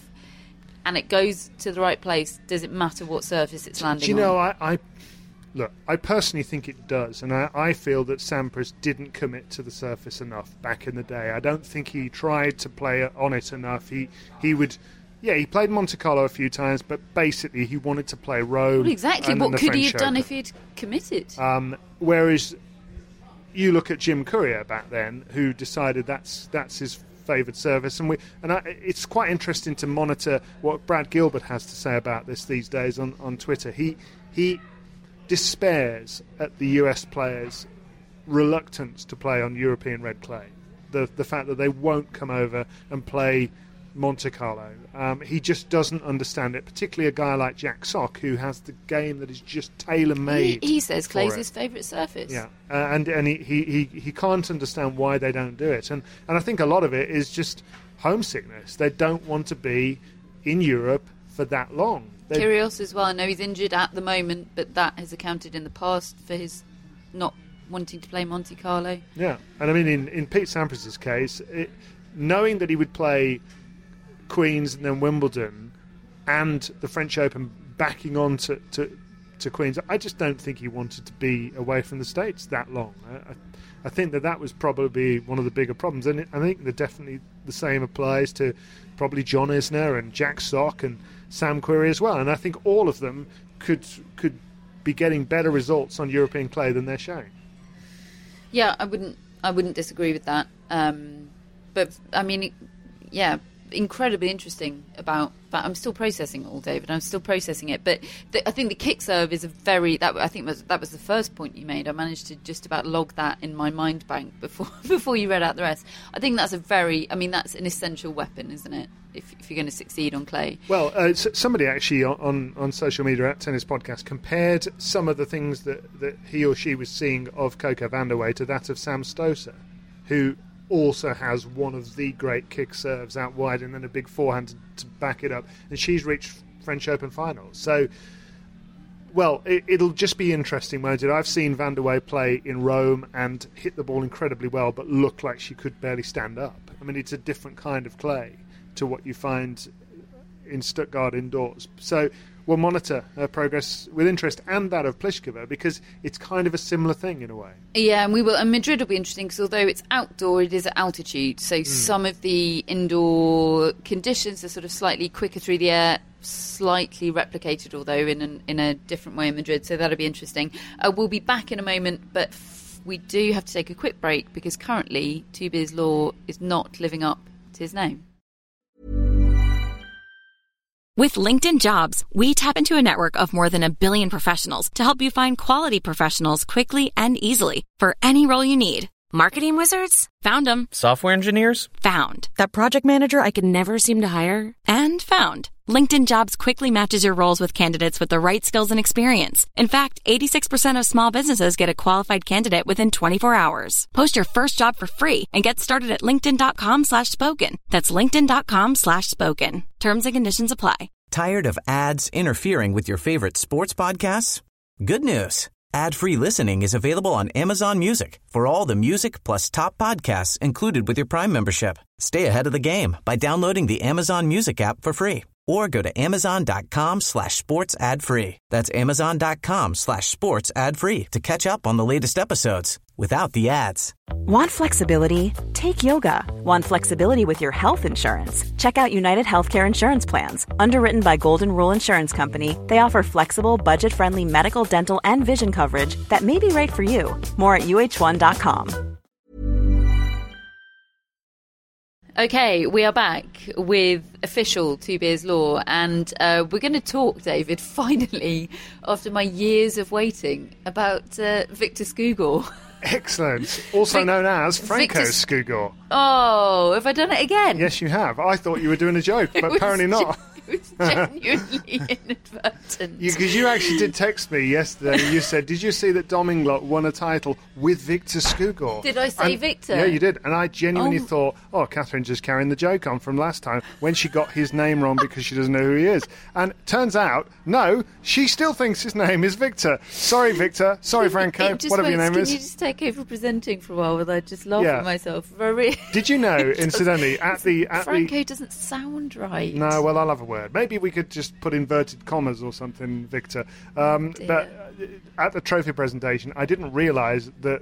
and it goes to the right place, does it matter what surface it's landing on? Do you know, I, I look, I personally think it does, and I, I feel that Sampras didn't commit to the surface enough back in the day. I don't think he tried to play on it enough. He he would. Yeah, he played Monte Carlo a few times, but basically he wanted to play Rome. Well, exactly. And what the could French he have done Open. if he'd committed? Um, whereas you look at Jim Courier back then, who decided that's that's his favoured service, and we and I, it's quite interesting to monitor what Brad Gilbert has to say about this these days on, on Twitter. He he despairs at the U S players' reluctance to play on European red clay. The the fact that they won't come over and play Monte Carlo. Um, he just doesn't understand it, particularly a guy like Jack Sock, who has the game that is just tailor-made. He, he says clay's for his favourite surface. Yeah, uh, and and he, he, he, he can't understand why they don't do it. And, and I think a lot of it is just homesickness. They don't want to be in Europe for that long. They, Kyrgios as well. I know he's injured at the moment, but that has accounted in the past for his not wanting to play Monte Carlo. Yeah, and I mean, in, in Pete Sampras' case, it, knowing that he would play Queens and then Wimbledon and the French Open backing on to, to to Queens. I just don't think he wanted to be away from the States that long. I, I, I think that that was probably one of the bigger problems, and it, I think that definitely the same applies to probably John Isner and Jack Sock and Sam Querrey as well. And I think all of them could could be getting better results on European clay than they're showing. Yeah, I wouldn't I wouldn't disagree with that. Um, but I mean, yeah, incredibly interesting about that. I'm still processing it all, David. I'm still processing it. But the, I think the kick serve is a very that I think was, that was the first point you made. I managed to just about log that in my mind bank before before you read out the rest. I think that's a very I mean that's an essential weapon, isn't it? If, if you're going to succeed on clay. Well, uh, somebody actually on, on social media at Tennis Podcast compared some of the things that, that he or she was seeing of Coco Vandeweghe to that of Sam Stosur, who also has one of the great kick serves out wide and then a big forehand to, to back it up. And she's reached French Open finals. So, well, it, it'll just be interesting, won't it? I've seen Vandeweghe play in Rome and hit the ball incredibly well, but look like she could barely stand up. I mean, it's a different kind of clay to what you find in Stuttgart indoors. So we'll monitor her progress with interest, and that of Pliskova, because it's kind of a similar thing in a way. Yeah, and we will. And Madrid will be interesting because although it's outdoor, it is at altitude. So mm. some of the indoor conditions are sort of slightly quicker through the air, slightly replicated, although in an, in a different way in Madrid. So that'll be interesting. Uh, we'll be back in a moment, but f- we do have to take a quick break because currently Tobias Law is not living up to his name. With LinkedIn Jobs, we tap into a network of more than a billion professionals to help you find quality professionals quickly and easily for any role you need. Marketing wizards? Found them. Software engineers? Found. That project manager I could never seem to hire? And found. LinkedIn Jobs quickly matches your roles with candidates with the right skills and experience. In fact, eighty-six percent of small businesses get a qualified candidate within twenty-four hours. Post your first job for free and get started at linkedin.com slash spoken. That's linkedin.com slash spoken. Terms and conditions apply. Tired of ads interfering with your favorite sports podcasts? Good news. Ad-free listening is available on Amazon Music for all the music plus top podcasts included with your Prime membership. Stay ahead of the game by downloading the Amazon Music app for free or go to amazon.com slash sports ad free. That's amazon.com slash sports ad free to catch up on the latest episodes without the ads. Want flexibility? Take yoga. Want flexibility with your health insurance? Check out United Healthcare Insurance Plans. Underwritten by Golden Rule Insurance Company, they offer flexible, budget-friendly medical, dental, and vision coverage that may be right for you. More at U H one dot com. Okay, we are back with official Tobias Law, and uh, we're going to talk, David, finally, after my years of waiting, about uh, Viktor Skugor. Excellent. Also Vic- known as Franco Victor... Skugor. Oh, have I done it again? Yes, you have. I thought you were doing a joke, but apparently not. It was genuinely inadvertent. Because you, you actually did text me yesterday. You said, did you see that Dom Inglot won a title with Viktor Skugor? Did I say and, Victor? Yeah, you did. And I genuinely oh. thought, oh, Catherine's just carrying the joke on from last time when she got his name wrong because she doesn't know who he is. And turns out, no, she still thinks his name is Victor. Sorry, Victor. Sorry, Franco. Whatever your name can is. Can you just take over presenting for a while while I just laugh yeah. at myself? Very. Did you know, incidentally, at the... At Franco the... doesn't sound right. No, well, I'll have a word. Maybe we could just put inverted commas or something, Victor. Um, oh but at the trophy presentation, I didn't realise that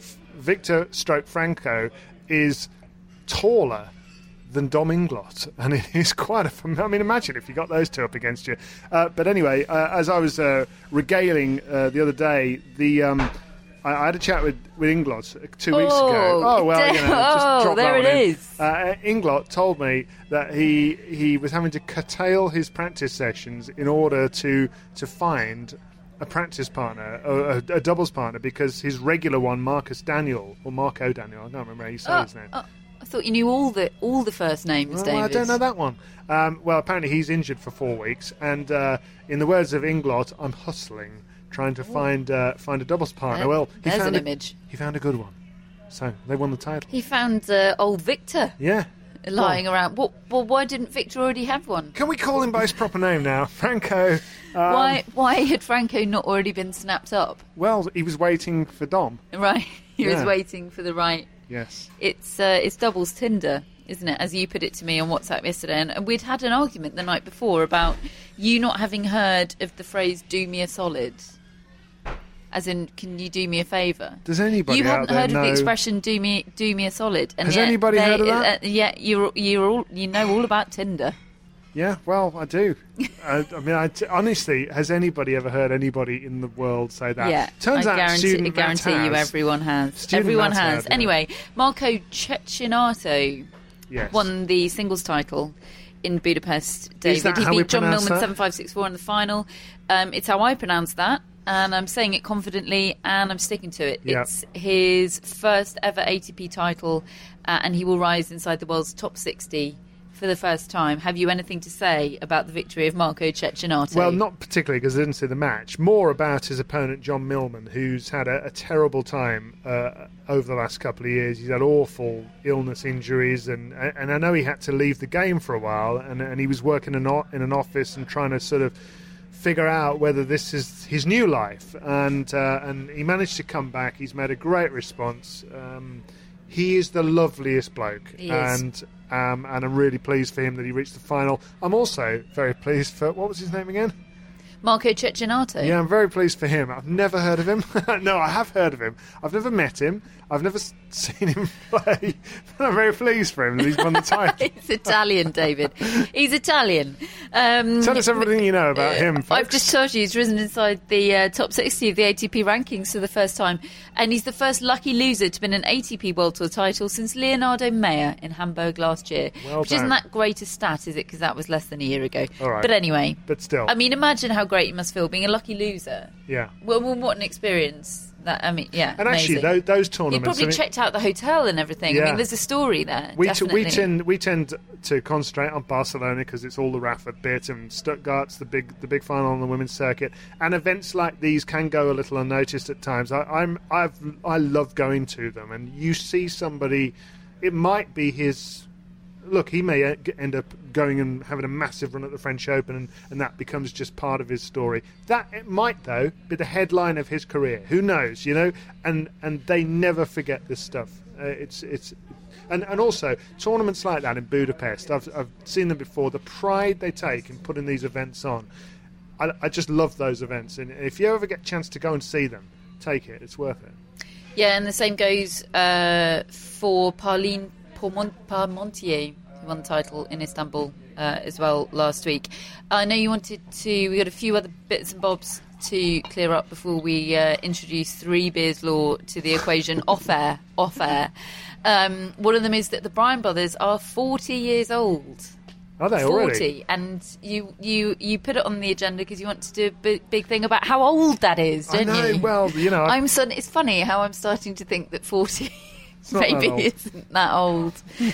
Victor stroke Franco is taller than Dom Inglot, and it is quite a... I mean, imagine if you got those two up against you. Uh, but anyway, uh, as I was uh, regaling uh, the other day, the... Um, I had a chat with, with Inglot two weeks oh, ago. Oh, well, you know, just oh, drop there that it one in. is. Uh, Inglot told me that he he was having to curtail his practice sessions in order to to find a practice partner, a, a, a doubles partner, because his regular one, Marcus Daniel, or Marco Daniel, I can't remember how you say oh, his name. Oh, I thought you knew all the all the first names, well, David. I don't know that one. Um, well, apparently he's injured for four weeks, and uh, in the words of Inglot, I'm hustling, trying to find uh, find a doubles partner. There, well, he there's found an a, image. He found a good one, so they won the title. He found uh, old Victor. Yeah, lying well. around. Well, well, why didn't Victor already have one? Can we call him by his proper name now, Franco? Um, why why had Franco not already been snapped up? Well, he was waiting for Dom. Right, he yeah. was waiting for the right. Yes, it's uh, it's doubles Tinder. isn't it? As you put it to me on WhatsApp yesterday, and we'd had an argument the night before about you not having heard of the phrase "do me a solid," as in, can you do me a favour? Does anybody You out hadn't there heard know... of the expression "do me, do me a solid"? And Has yet anybody they, heard of that? Uh, yeah, you're, you're all, you know all about Tinder. Yeah, well, I do. I, I mean, I t- honestly, has anybody ever heard anybody in the world say that? Yeah, Turns I out guarantee, Student I guarantee Matt you has. everyone has. Student everyone Matt has. had, yeah. Anyway, Marco Cecchinato Yes. won the singles title in Budapest, David. Is that he how we beat John pronounce Millman that? seven five six four in the final. Um, it's how I pronounce that, and I'm saying it confidently, and I'm sticking to it. Yeah. It's his first ever A T P title, uh, and he will rise inside the world's top sixty for the first time. Have you anything to say about the victory of Marco Cecchinato? Well, not particularly, because I didn't see the match. More about his opponent, John Millman, who's had a, a terrible time uh, over the last couple of years. He's had awful illness, injuries, and and I know he had to leave the game for a while, and, and he was working in, in an office and trying to sort of figure out whether this is his new life. And, uh, and he managed to come back. He's made a great response. Um, he is the loveliest bloke. He is. And Um, and I'm really pleased for him that he reached the final. I'm also very pleased for... What was his name again? Marco Cecchinato. Yeah, I'm very pleased for him. I've never heard of him. No, I have heard of him. I've never met him. I've never s- seen him play. But I'm very pleased for him that he's won the title. He's Italian, David. He's Italian. Um, Tell us everything you know about him, folks. I've just told you he's risen inside the uh, top sixty of the A T P rankings for the first time. And he's the first lucky loser to win an A T P World Tour title since Leonardo Meyer in Hamburg last year. Well which done. isn't that great a stat, is it? Because that was less than a year ago. All right. But anyway. But still. I mean, imagine how great it must feel being a lucky loser. Yeah. Well, well what an experience. That I mean, yeah. And actually, amazing. those, those He tournaments... probably I mean, checked out the hotel and everything. I Yeah. mean, there's a story there. We, t- definitely. we tend we tend to concentrate on Barcelona because it's all the Rafa bit, and Stuttgart's the big the big final on the women's circuit. And events like these can go a little unnoticed at times. I, I'm I've I love going to them, and you see somebody. It might be his. Look, he may e- end up going and having a massive run at the French Open, and, and that becomes just part of his story. That it might, though, be the headline of his career. Who knows, you know? And and they never forget this stuff. Uh, it's it's, and and also tournaments like that in Budapest. I've I've seen them before. The pride they take in putting these events on. I, I just love those events, and if you ever get a chance to go and see them, take it. It's worth it. Yeah, and the same goes uh, for Pauline Parmentier, who won the title in Istanbul uh, as well last week. I know you wanted to... We got a few other bits and bobs to clear up before we uh, introduce Three Beers Law to the equation off-air. Off-air. Um, one of them is that the Bryan brothers are forty years old. Are they forty, already? and you, you, you put it on the agenda because you want to do a big, big thing about how old that is, don't I know, you? well, you know... I'm son- It's funny how I'm starting to think that forty not that maybe old. isn't that old.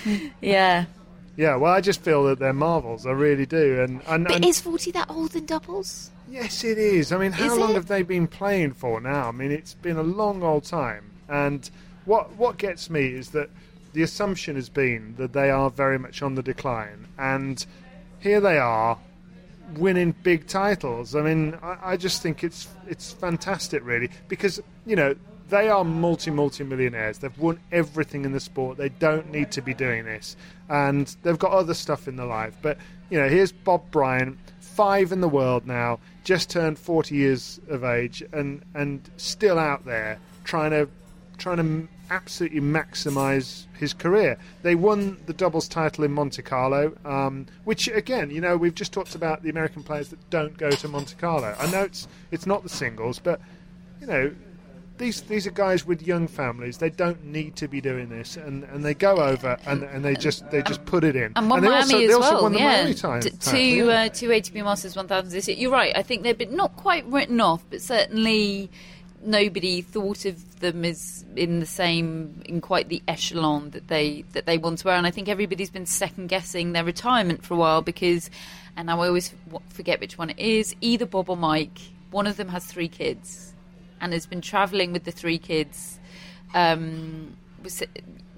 Yeah. Yeah, well, I just feel that they're marvels. I really do. And, and, But and is forty that old in doubles? yes, it is. I mean, how Is long it? have they been playing for now? I mean, it's been a long old time. And what what gets me is that the assumption has been that they are very much on the decline. And here they are, winning big titles. I mean, I, I just think it's it's fantastic, really, because, you know, they are multi, multi-millionaires. They've won everything in the sport. They don't need to be doing this. And they've got other stuff in their life. But, you know, here's Bob Bryan, five in the world now, just turned forty years of age, and, and still out there trying to trying to absolutely maximise his career. They won the doubles title in Monte Carlo, um, which, again, you know, we've just talked about the American players that don't go to Monte Carlo. I know it's it's not the singles, but, you know, These these are guys with young families. They don't need to be doing this, and, and they go over and, and they just they just put it in. And won they Miami also, as they also well. won the yeah, Miami time, D- title, two yeah. uh, two A T P Masters one thousands this year. You're right. I think they've been not quite written off, but certainly nobody thought of them as in the same in quite the echelon that they that they once were. And I think everybody's been second guessing their retirement for a while because, and I always forget which one it is. Either Bob or Mike. One of them has three kids. And has been travelling with the three kids um, was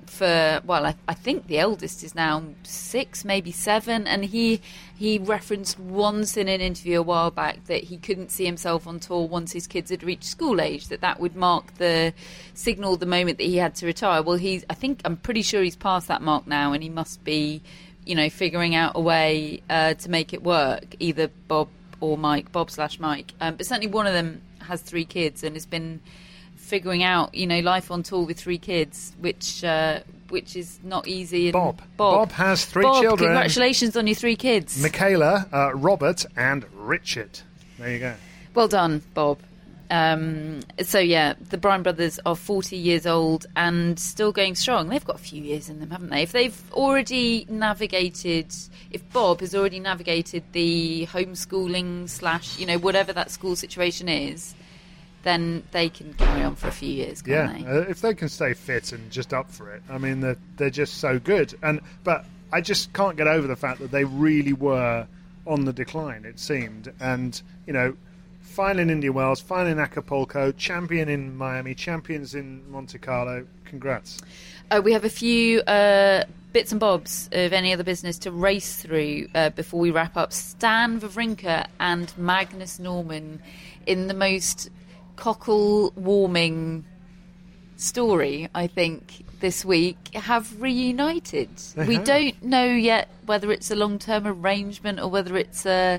for, well, I, I think the eldest is now six, maybe seven, and he he referenced once in an interview a while back that he couldn't see himself on tour once his kids had reached school age, that that would mark the signal, the moment that he had to retire. Well, he's, I think, I'm pretty sure he's past that mark now, and he must be, you know, figuring out a way uh, to make it work, either Bob or Mike, Bob slash Mike. Um, but certainly one of them has three kids and has been figuring out, you know, life on tour with three kids, which uh, which is not easy. And Bob. Bob. Bob has three Bob, children. Congratulations on your three kids. Michaela, uh, Robert, and Richard. There you go. Well done, Bob. Um, so, yeah, the Bryan brothers are forty years old and still going strong. They've got a few years in them, haven't they? If they've already navigated, if Bob has already navigated the homeschooling slash, you know, whatever that school situation is, then they can carry on for a few years, can't yeah, they? Uh, if they can stay fit and just up for it. I mean, they're, they're just so good. And But I just can't get over the fact that they really were on the decline, it seemed. And, you know, fine in Indian Wells, fine in Acapulco, champion in Miami, champions in Monte Carlo. Congrats. Uh, we have a few uh, bits and bobs of any other business to race through uh, before we wrap up. Stan Wawrinka and Magnus Norman in the most cockle-warming story, I think, this week, have reunited. They we have. don't know yet whether it's a long-term arrangement or whether it's a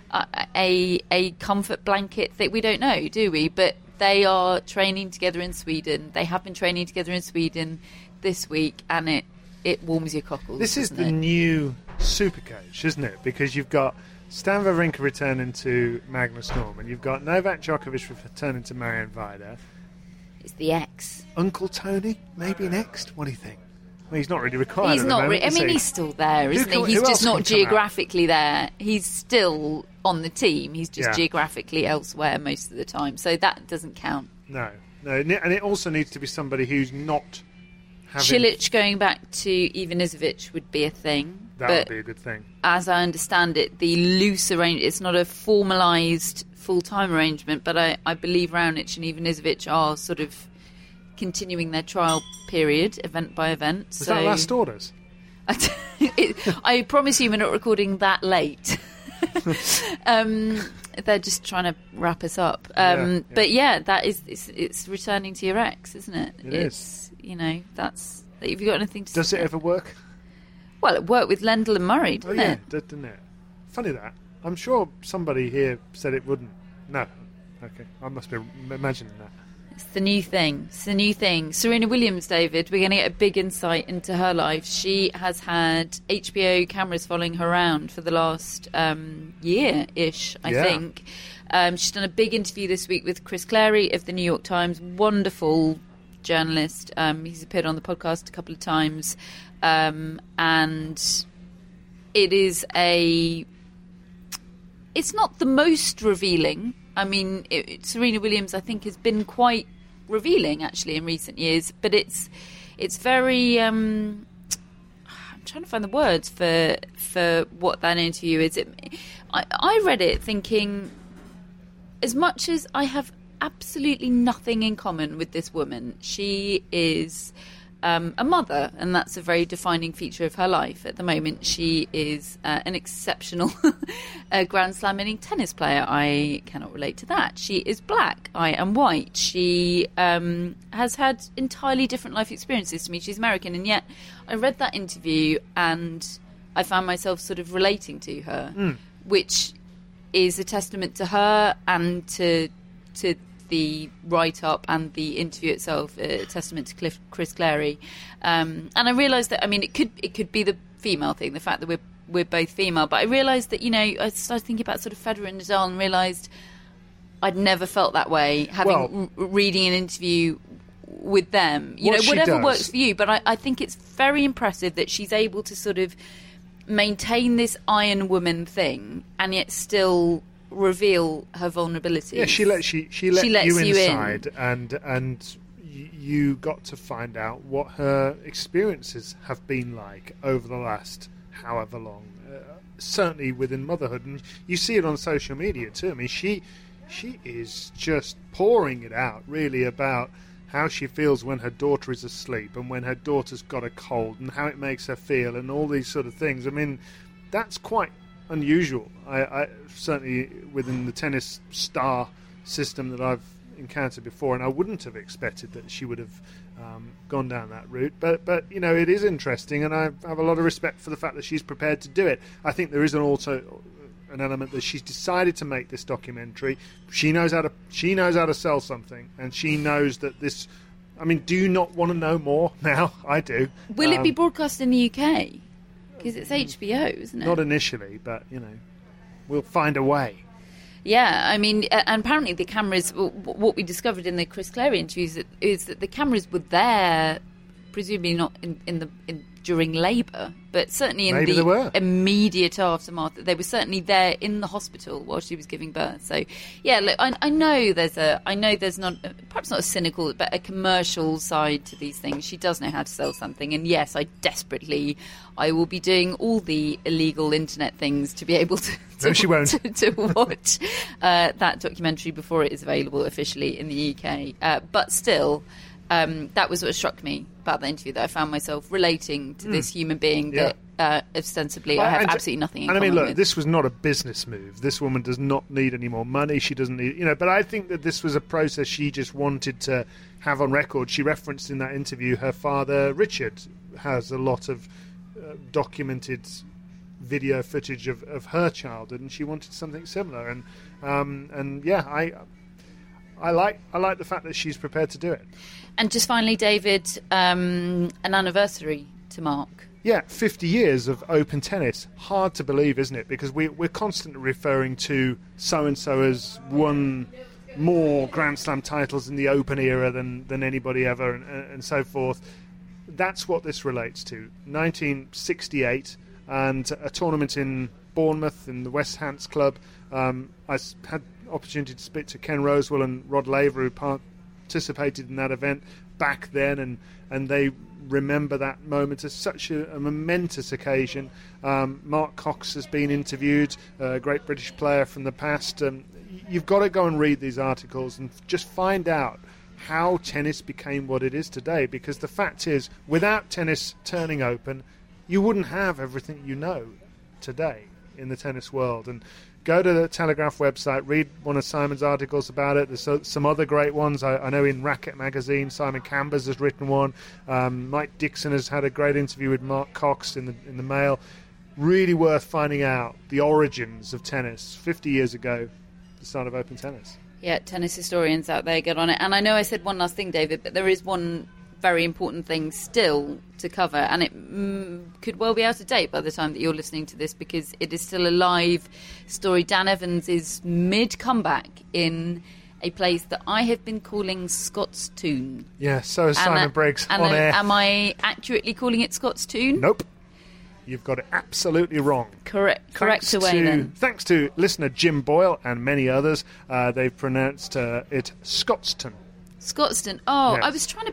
a, a comfort blanket thing. We don't know, do we? But they are training together in Sweden. They have been training together in Sweden this week, and it, it warms your cockles. This is doesn't the it? new Supercoach, isn't it? Because you've got Stan Wawrinka returning to Magnus Norman. You've got Novak Djokovic returning to Marianne Vida. It's the X. Uncle Tony, maybe next? What do you think? Well, he's not really required. He's at the not. moment, Re- I is mean, he? he's still there, isn't Who he? can- He's who just else not can come out? geographically there. He's still on the team. He's just Yeah. geographically elsewhere most of the time. So that doesn't count. No, no, and it also needs to be somebody who's not having. Cilic going back to Ivanisevic would be a thing. That but would be a good thing. as I understand it, the loose arrangement, it's not a formalised full-time arrangement, but I, I believe Raonic and Ivanisevic are sort of continuing their trial period, event by event. Was so that last orders? it, I promise you we're not recording that late. um, they're just trying to wrap us up. Um, Yeah, yeah. But yeah, that is it's, it's returning to your ex, isn't it? It it's, you know, that's... Have you got anything to Does say? it ever work? Well, it worked with Lendl and Murray, Oh didn't yeah, it? did- didn't it? Funny that. I'm sure somebody here said it wouldn't. No. Okay, I must be imagining that. It's the new thing. It's the new thing. Serena Williams, David, we're going to get a big insight into her life. She has had H B O cameras following her around for the last um, year-ish, I Yeah. think. Um, she's done a big interview this week with Chris Clary of the New York Times. Wonderful journalist. Um, he's appeared on the podcast a couple of times. Um, and it is a... It's not the most revealing. I mean, it, it- Serena Williams, I think, has been quite revealing, actually, in recent years. But it's it's very... Um, I'm trying to find the words for for what that interview is. It, I, I read it thinking, as much as I have absolutely nothing in common with this woman, she is... Um, a mother, and that's a very defining feature of her life. At the moment, she is uh, an exceptional uh, Grand Slam winning tennis player. I cannot relate to that. She is black. I am white. She um, has had entirely different life experiences to me. She's American, and yet I read that interview and I found myself sort of relating to her, Mm. which is a testament to her and to to the write-up and the interview itself, a testament to Cliff, Chris Clary. Um, and I realised that, I mean, it could it could be the female thing, the fact that we're we're both female. But I realised that, you know, I started thinking about sort of Federer and Nadal and realised I'd never felt that way, having Well- r- reading an interview with them. You What know, she whatever does- works for you. But I, I think it's very impressive that she's able to sort of maintain this Iron Woman thing and yet still reveal her vulnerabilities. Yeah, she let she she let She lets you you in. inside, and and y- you got to find out what her experiences have been like over the last however long. Uh, certainly within motherhood, and you see it on social media too. I mean, she she is just pouring it out, really, about how she feels when her daughter is asleep and when her daughter's got a cold and how it makes her feel and all these sort of things. I mean, that's quite unusual. I, I certainly within the tennis star system that I've encountered before, and I wouldn't have expected that she would have um, gone down that route. But, but you know, it is interesting, and I have a lot of respect for the fact that she's prepared to do it. I think there is an also an element that she's decided to make this documentary. She knows how to she knows how to sell something, and she knows that this. I mean, do you not want to know more now? I do. Will um, it be broadcast in the U K? Because it's H B O, isn't it? Not initially, but you know, we'll find a way. Yeah, I mean, and apparently the cameras. What we discovered in the Chris Clary interviews is that the cameras were there, presumably not in, in the in, during labour, but certainly in Maybe the immediate aftermath. They were certainly there in the hospital while she was giving birth. So, yeah, look, I, I know there's a, I know there's not, perhaps not a cynical, but a commercial side to these things. She does know how to sell something, and yes, I desperately, I will be doing all the illegal internet things to be able to, to, no, she won't. to, to watch uh, that documentary before it is available officially in the U K. Uh, but still. Um, that was what struck me about the interview, that I found myself relating to mm. this human being yeah. that uh, ostensibly well, I have and, absolutely nothing in and common I mean, look, with. this was not a business move. This woman does not need any more money. She doesn't need, you know, but I think that this was a process she just wanted to have on record. She referenced in that interview her father, Richard, has a lot of uh, documented video footage of, of her childhood, and she wanted something similar. And, um, and yeah, I... I like I like the fact that she's prepared to do it. And just finally, David, um, an anniversary to mark. Yeah, fifty years of open tennis. Hard to believe, isn't it? Because we, we're constantly referring to so-and-so as won more Grand Slam titles in the Open era than, than anybody ever, and, and so forth. That's what this relates to. nineteen sixty-eight, and a tournament in Bournemouth in the West Hants Club. Um, I had opportunity to speak to Ken Rosewell and Rod Laver, who participated in that event back then, and, and they remember that moment as such a, a momentous occasion. Um, Mark Cox has been interviewed, a great British player from the past. Um, you've got to go and read these articles and just find out how tennis became what it is today, because the fact is, without tennis turning open, you wouldn't have everything you know today in the tennis world. And go to the Telegraph website, read one of Simon's articles about it. There's some other great ones. I, I know in Racket Magazine, Simon Cambers has written one. Um, Mike Dixon has had a great interview with Mark Cox in the in the Mail. Really worth finding out the origins of tennis fifty years ago, the start of open tennis. Yeah, tennis historians out there, get on it. And I know I said one last thing, David, but there is one very important thing still to cover, and it mm, could well be out of date by the time that you're listening to this, because it is still a live story. Dan Evans is mid-comeback in a place that I have been calling Scottstoun. Yeah, so is Simon and, Briggs and on uh, air. Am I accurately calling it Scottstoun? Nope. You've got it absolutely wrong. Correct. Correct thanks away to, then. Thanks to listener Jim Boyle and many others, uh, they've pronounced uh, it Scotstoun. Scotstoun. Oh, yes. I was trying to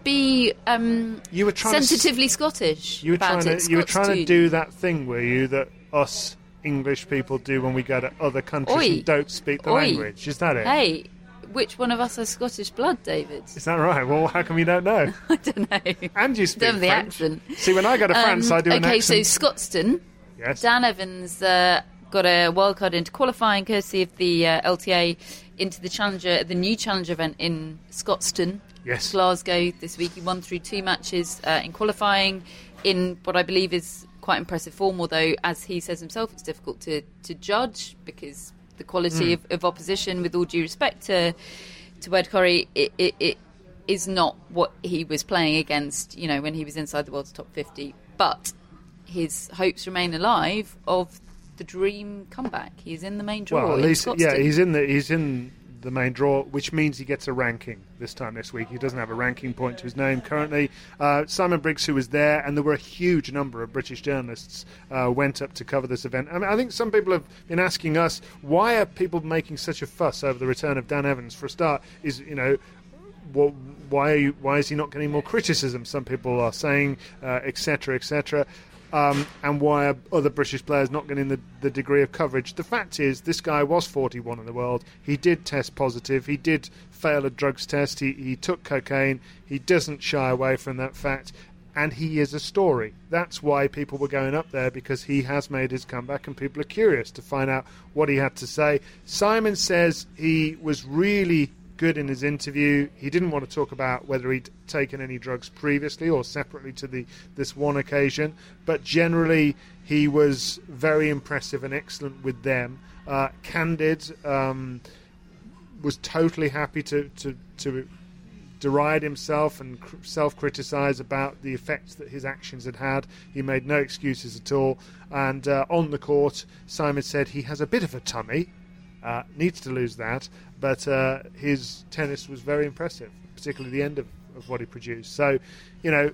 be um, you were trying sensitively to, Scottish you were about trying it. to, You were trying to do that thing, were you, that us English people do when we go to other countries Oi. and don't speak the Oi. language? Is that it? Hey, which one of us has Scottish blood, David? Is that right? Well, how come you don't know? I don't know. And you speak Don't have the French. accent. See, when I go to France, um, I do an okay, accent. so Scotstoun. Yes. Dan Evans uh, got a wild card into qualifying, courtesy of the uh, L T A, into the Challenger, the new Challenger event in Scotstoun. Yes. Glasgow this week. He won through two matches uh, in qualifying in what I believe is quite impressive form, although, as he says himself, it's difficult to, to judge because the quality mm. of, of opposition, with all due respect to to Ed Corey, it, it, it is not what he was playing against, you know, when he was inside the world's top fifty. But his hopes remain alive of the dream comeback. He's in the main draw. Well, at least, in yeah, he's in the he's in the main draw, which means he gets a ranking this time this week. He doesn't have a ranking point to his name currently. Uh, Simon Briggs, who was there, and there were a huge number of British journalists uh, went up to cover this event. I mean, I think some people have been asking us, why are people making such a fuss over the return of Dan Evans? For a start, is you know. What, why are you, why is he not getting more criticism? Some people are saying, uh, et cetera, et cetera. um, and why are other British players not getting the, the degree of coverage. The fact is, this guy was forty-one in the world. He did test positive. He did fail a drugs test. He, he took cocaine. He doesn't shy away from that fact. And he is a story. That's why people were going up there, because he has made his comeback and people are curious to find out what he had to say. Simon says he was really good in his interview. He didn't want to talk about whether he'd taken any drugs previously or separately to the this one occasion, but generally he was very impressive and excellent with them. Uh, candid, um, was totally happy to, to, to deride himself and cr- self-criticise about the effects that his actions had had. He made no excuses at all. And uh, on the court, Simon said he has a bit of a tummy, uh, needs to lose that, but uh, his tennis was very impressive, particularly the end of, of what he produced. So, you know,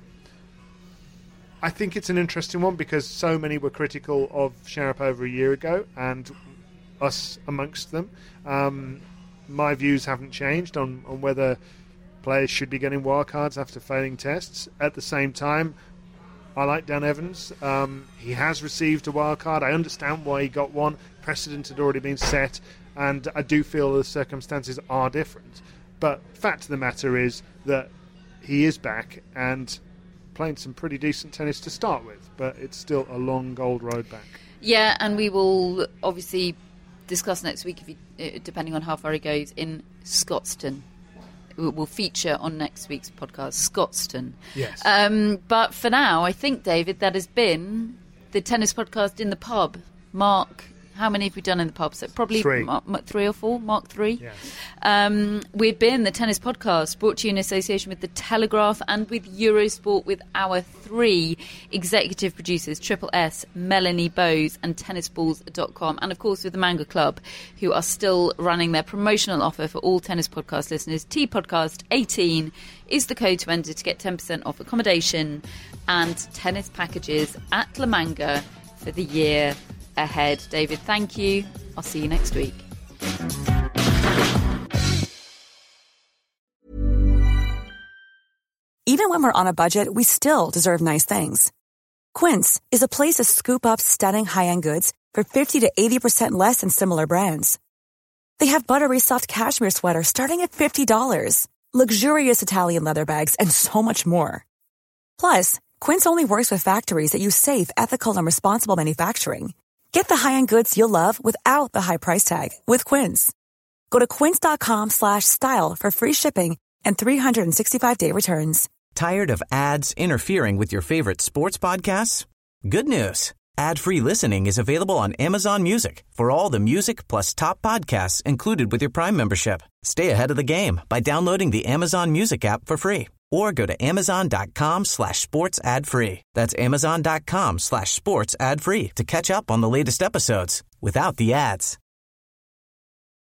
I think it's an interesting one because so many were critical of Sharapova a year ago, and us amongst them. Um, my views haven't changed on, on whether players should be getting wildcards after failing tests. At the same time, I like Dan Evans. Um, he has received a wildcard. I understand why he got one. Precedent had already been set, and I do feel the circumstances are different. But fact of the matter is that he is back and playing some pretty decent tennis to start with, but it's still a long gold road back. Yeah, and we will obviously discuss next week, if he, depending on how far he goes, in Scotstoun. Will feature on next week's podcast, Scotstoun. Yes. Um, but for now, I think, David, that has been the tennis podcast in the pub. Mark, how many have we done in the pub? So probably three, Mark, three or four. Mark three. Yes. Um, we've been the tennis podcast, brought to you in association with the Telegraph and with Eurosport, with our three executive producers, Triple S, Melanie Bowes, and tennis balls dot com, and of course with the Manga Club, who are still running their promotional offer for all tennis podcast listeners. T Podcast eighteen is the code to enter to get ten percent off accommodation and tennis packages at La Manga for the year ahead. David, thank you. I'll see you next week. Even when we're on a budget, we still deserve nice things. Quince is a place to scoop up stunning high-end goods for fifty to eighty percent less than similar brands. They have buttery soft cashmere sweaters starting at fifty dollars, luxurious Italian leather bags, and so much more. Plus, Quince only works with factories that use safe, ethical, and responsible manufacturing. Get the high-end goods you'll love without the high price tag with Quince. Go to quince.com slash style for free shipping and three sixty-five day returns. Tired of ads interfering with your favorite sports podcasts? Good news. Ad-free listening is available on Amazon Music for all the music plus top podcasts included with your Prime membership. Stay ahead of the game by downloading the Amazon Music app for free or go to amazon.com slash sports ad free. That's amazon.com slash sports ad free to catch up on the latest episodes without the ads.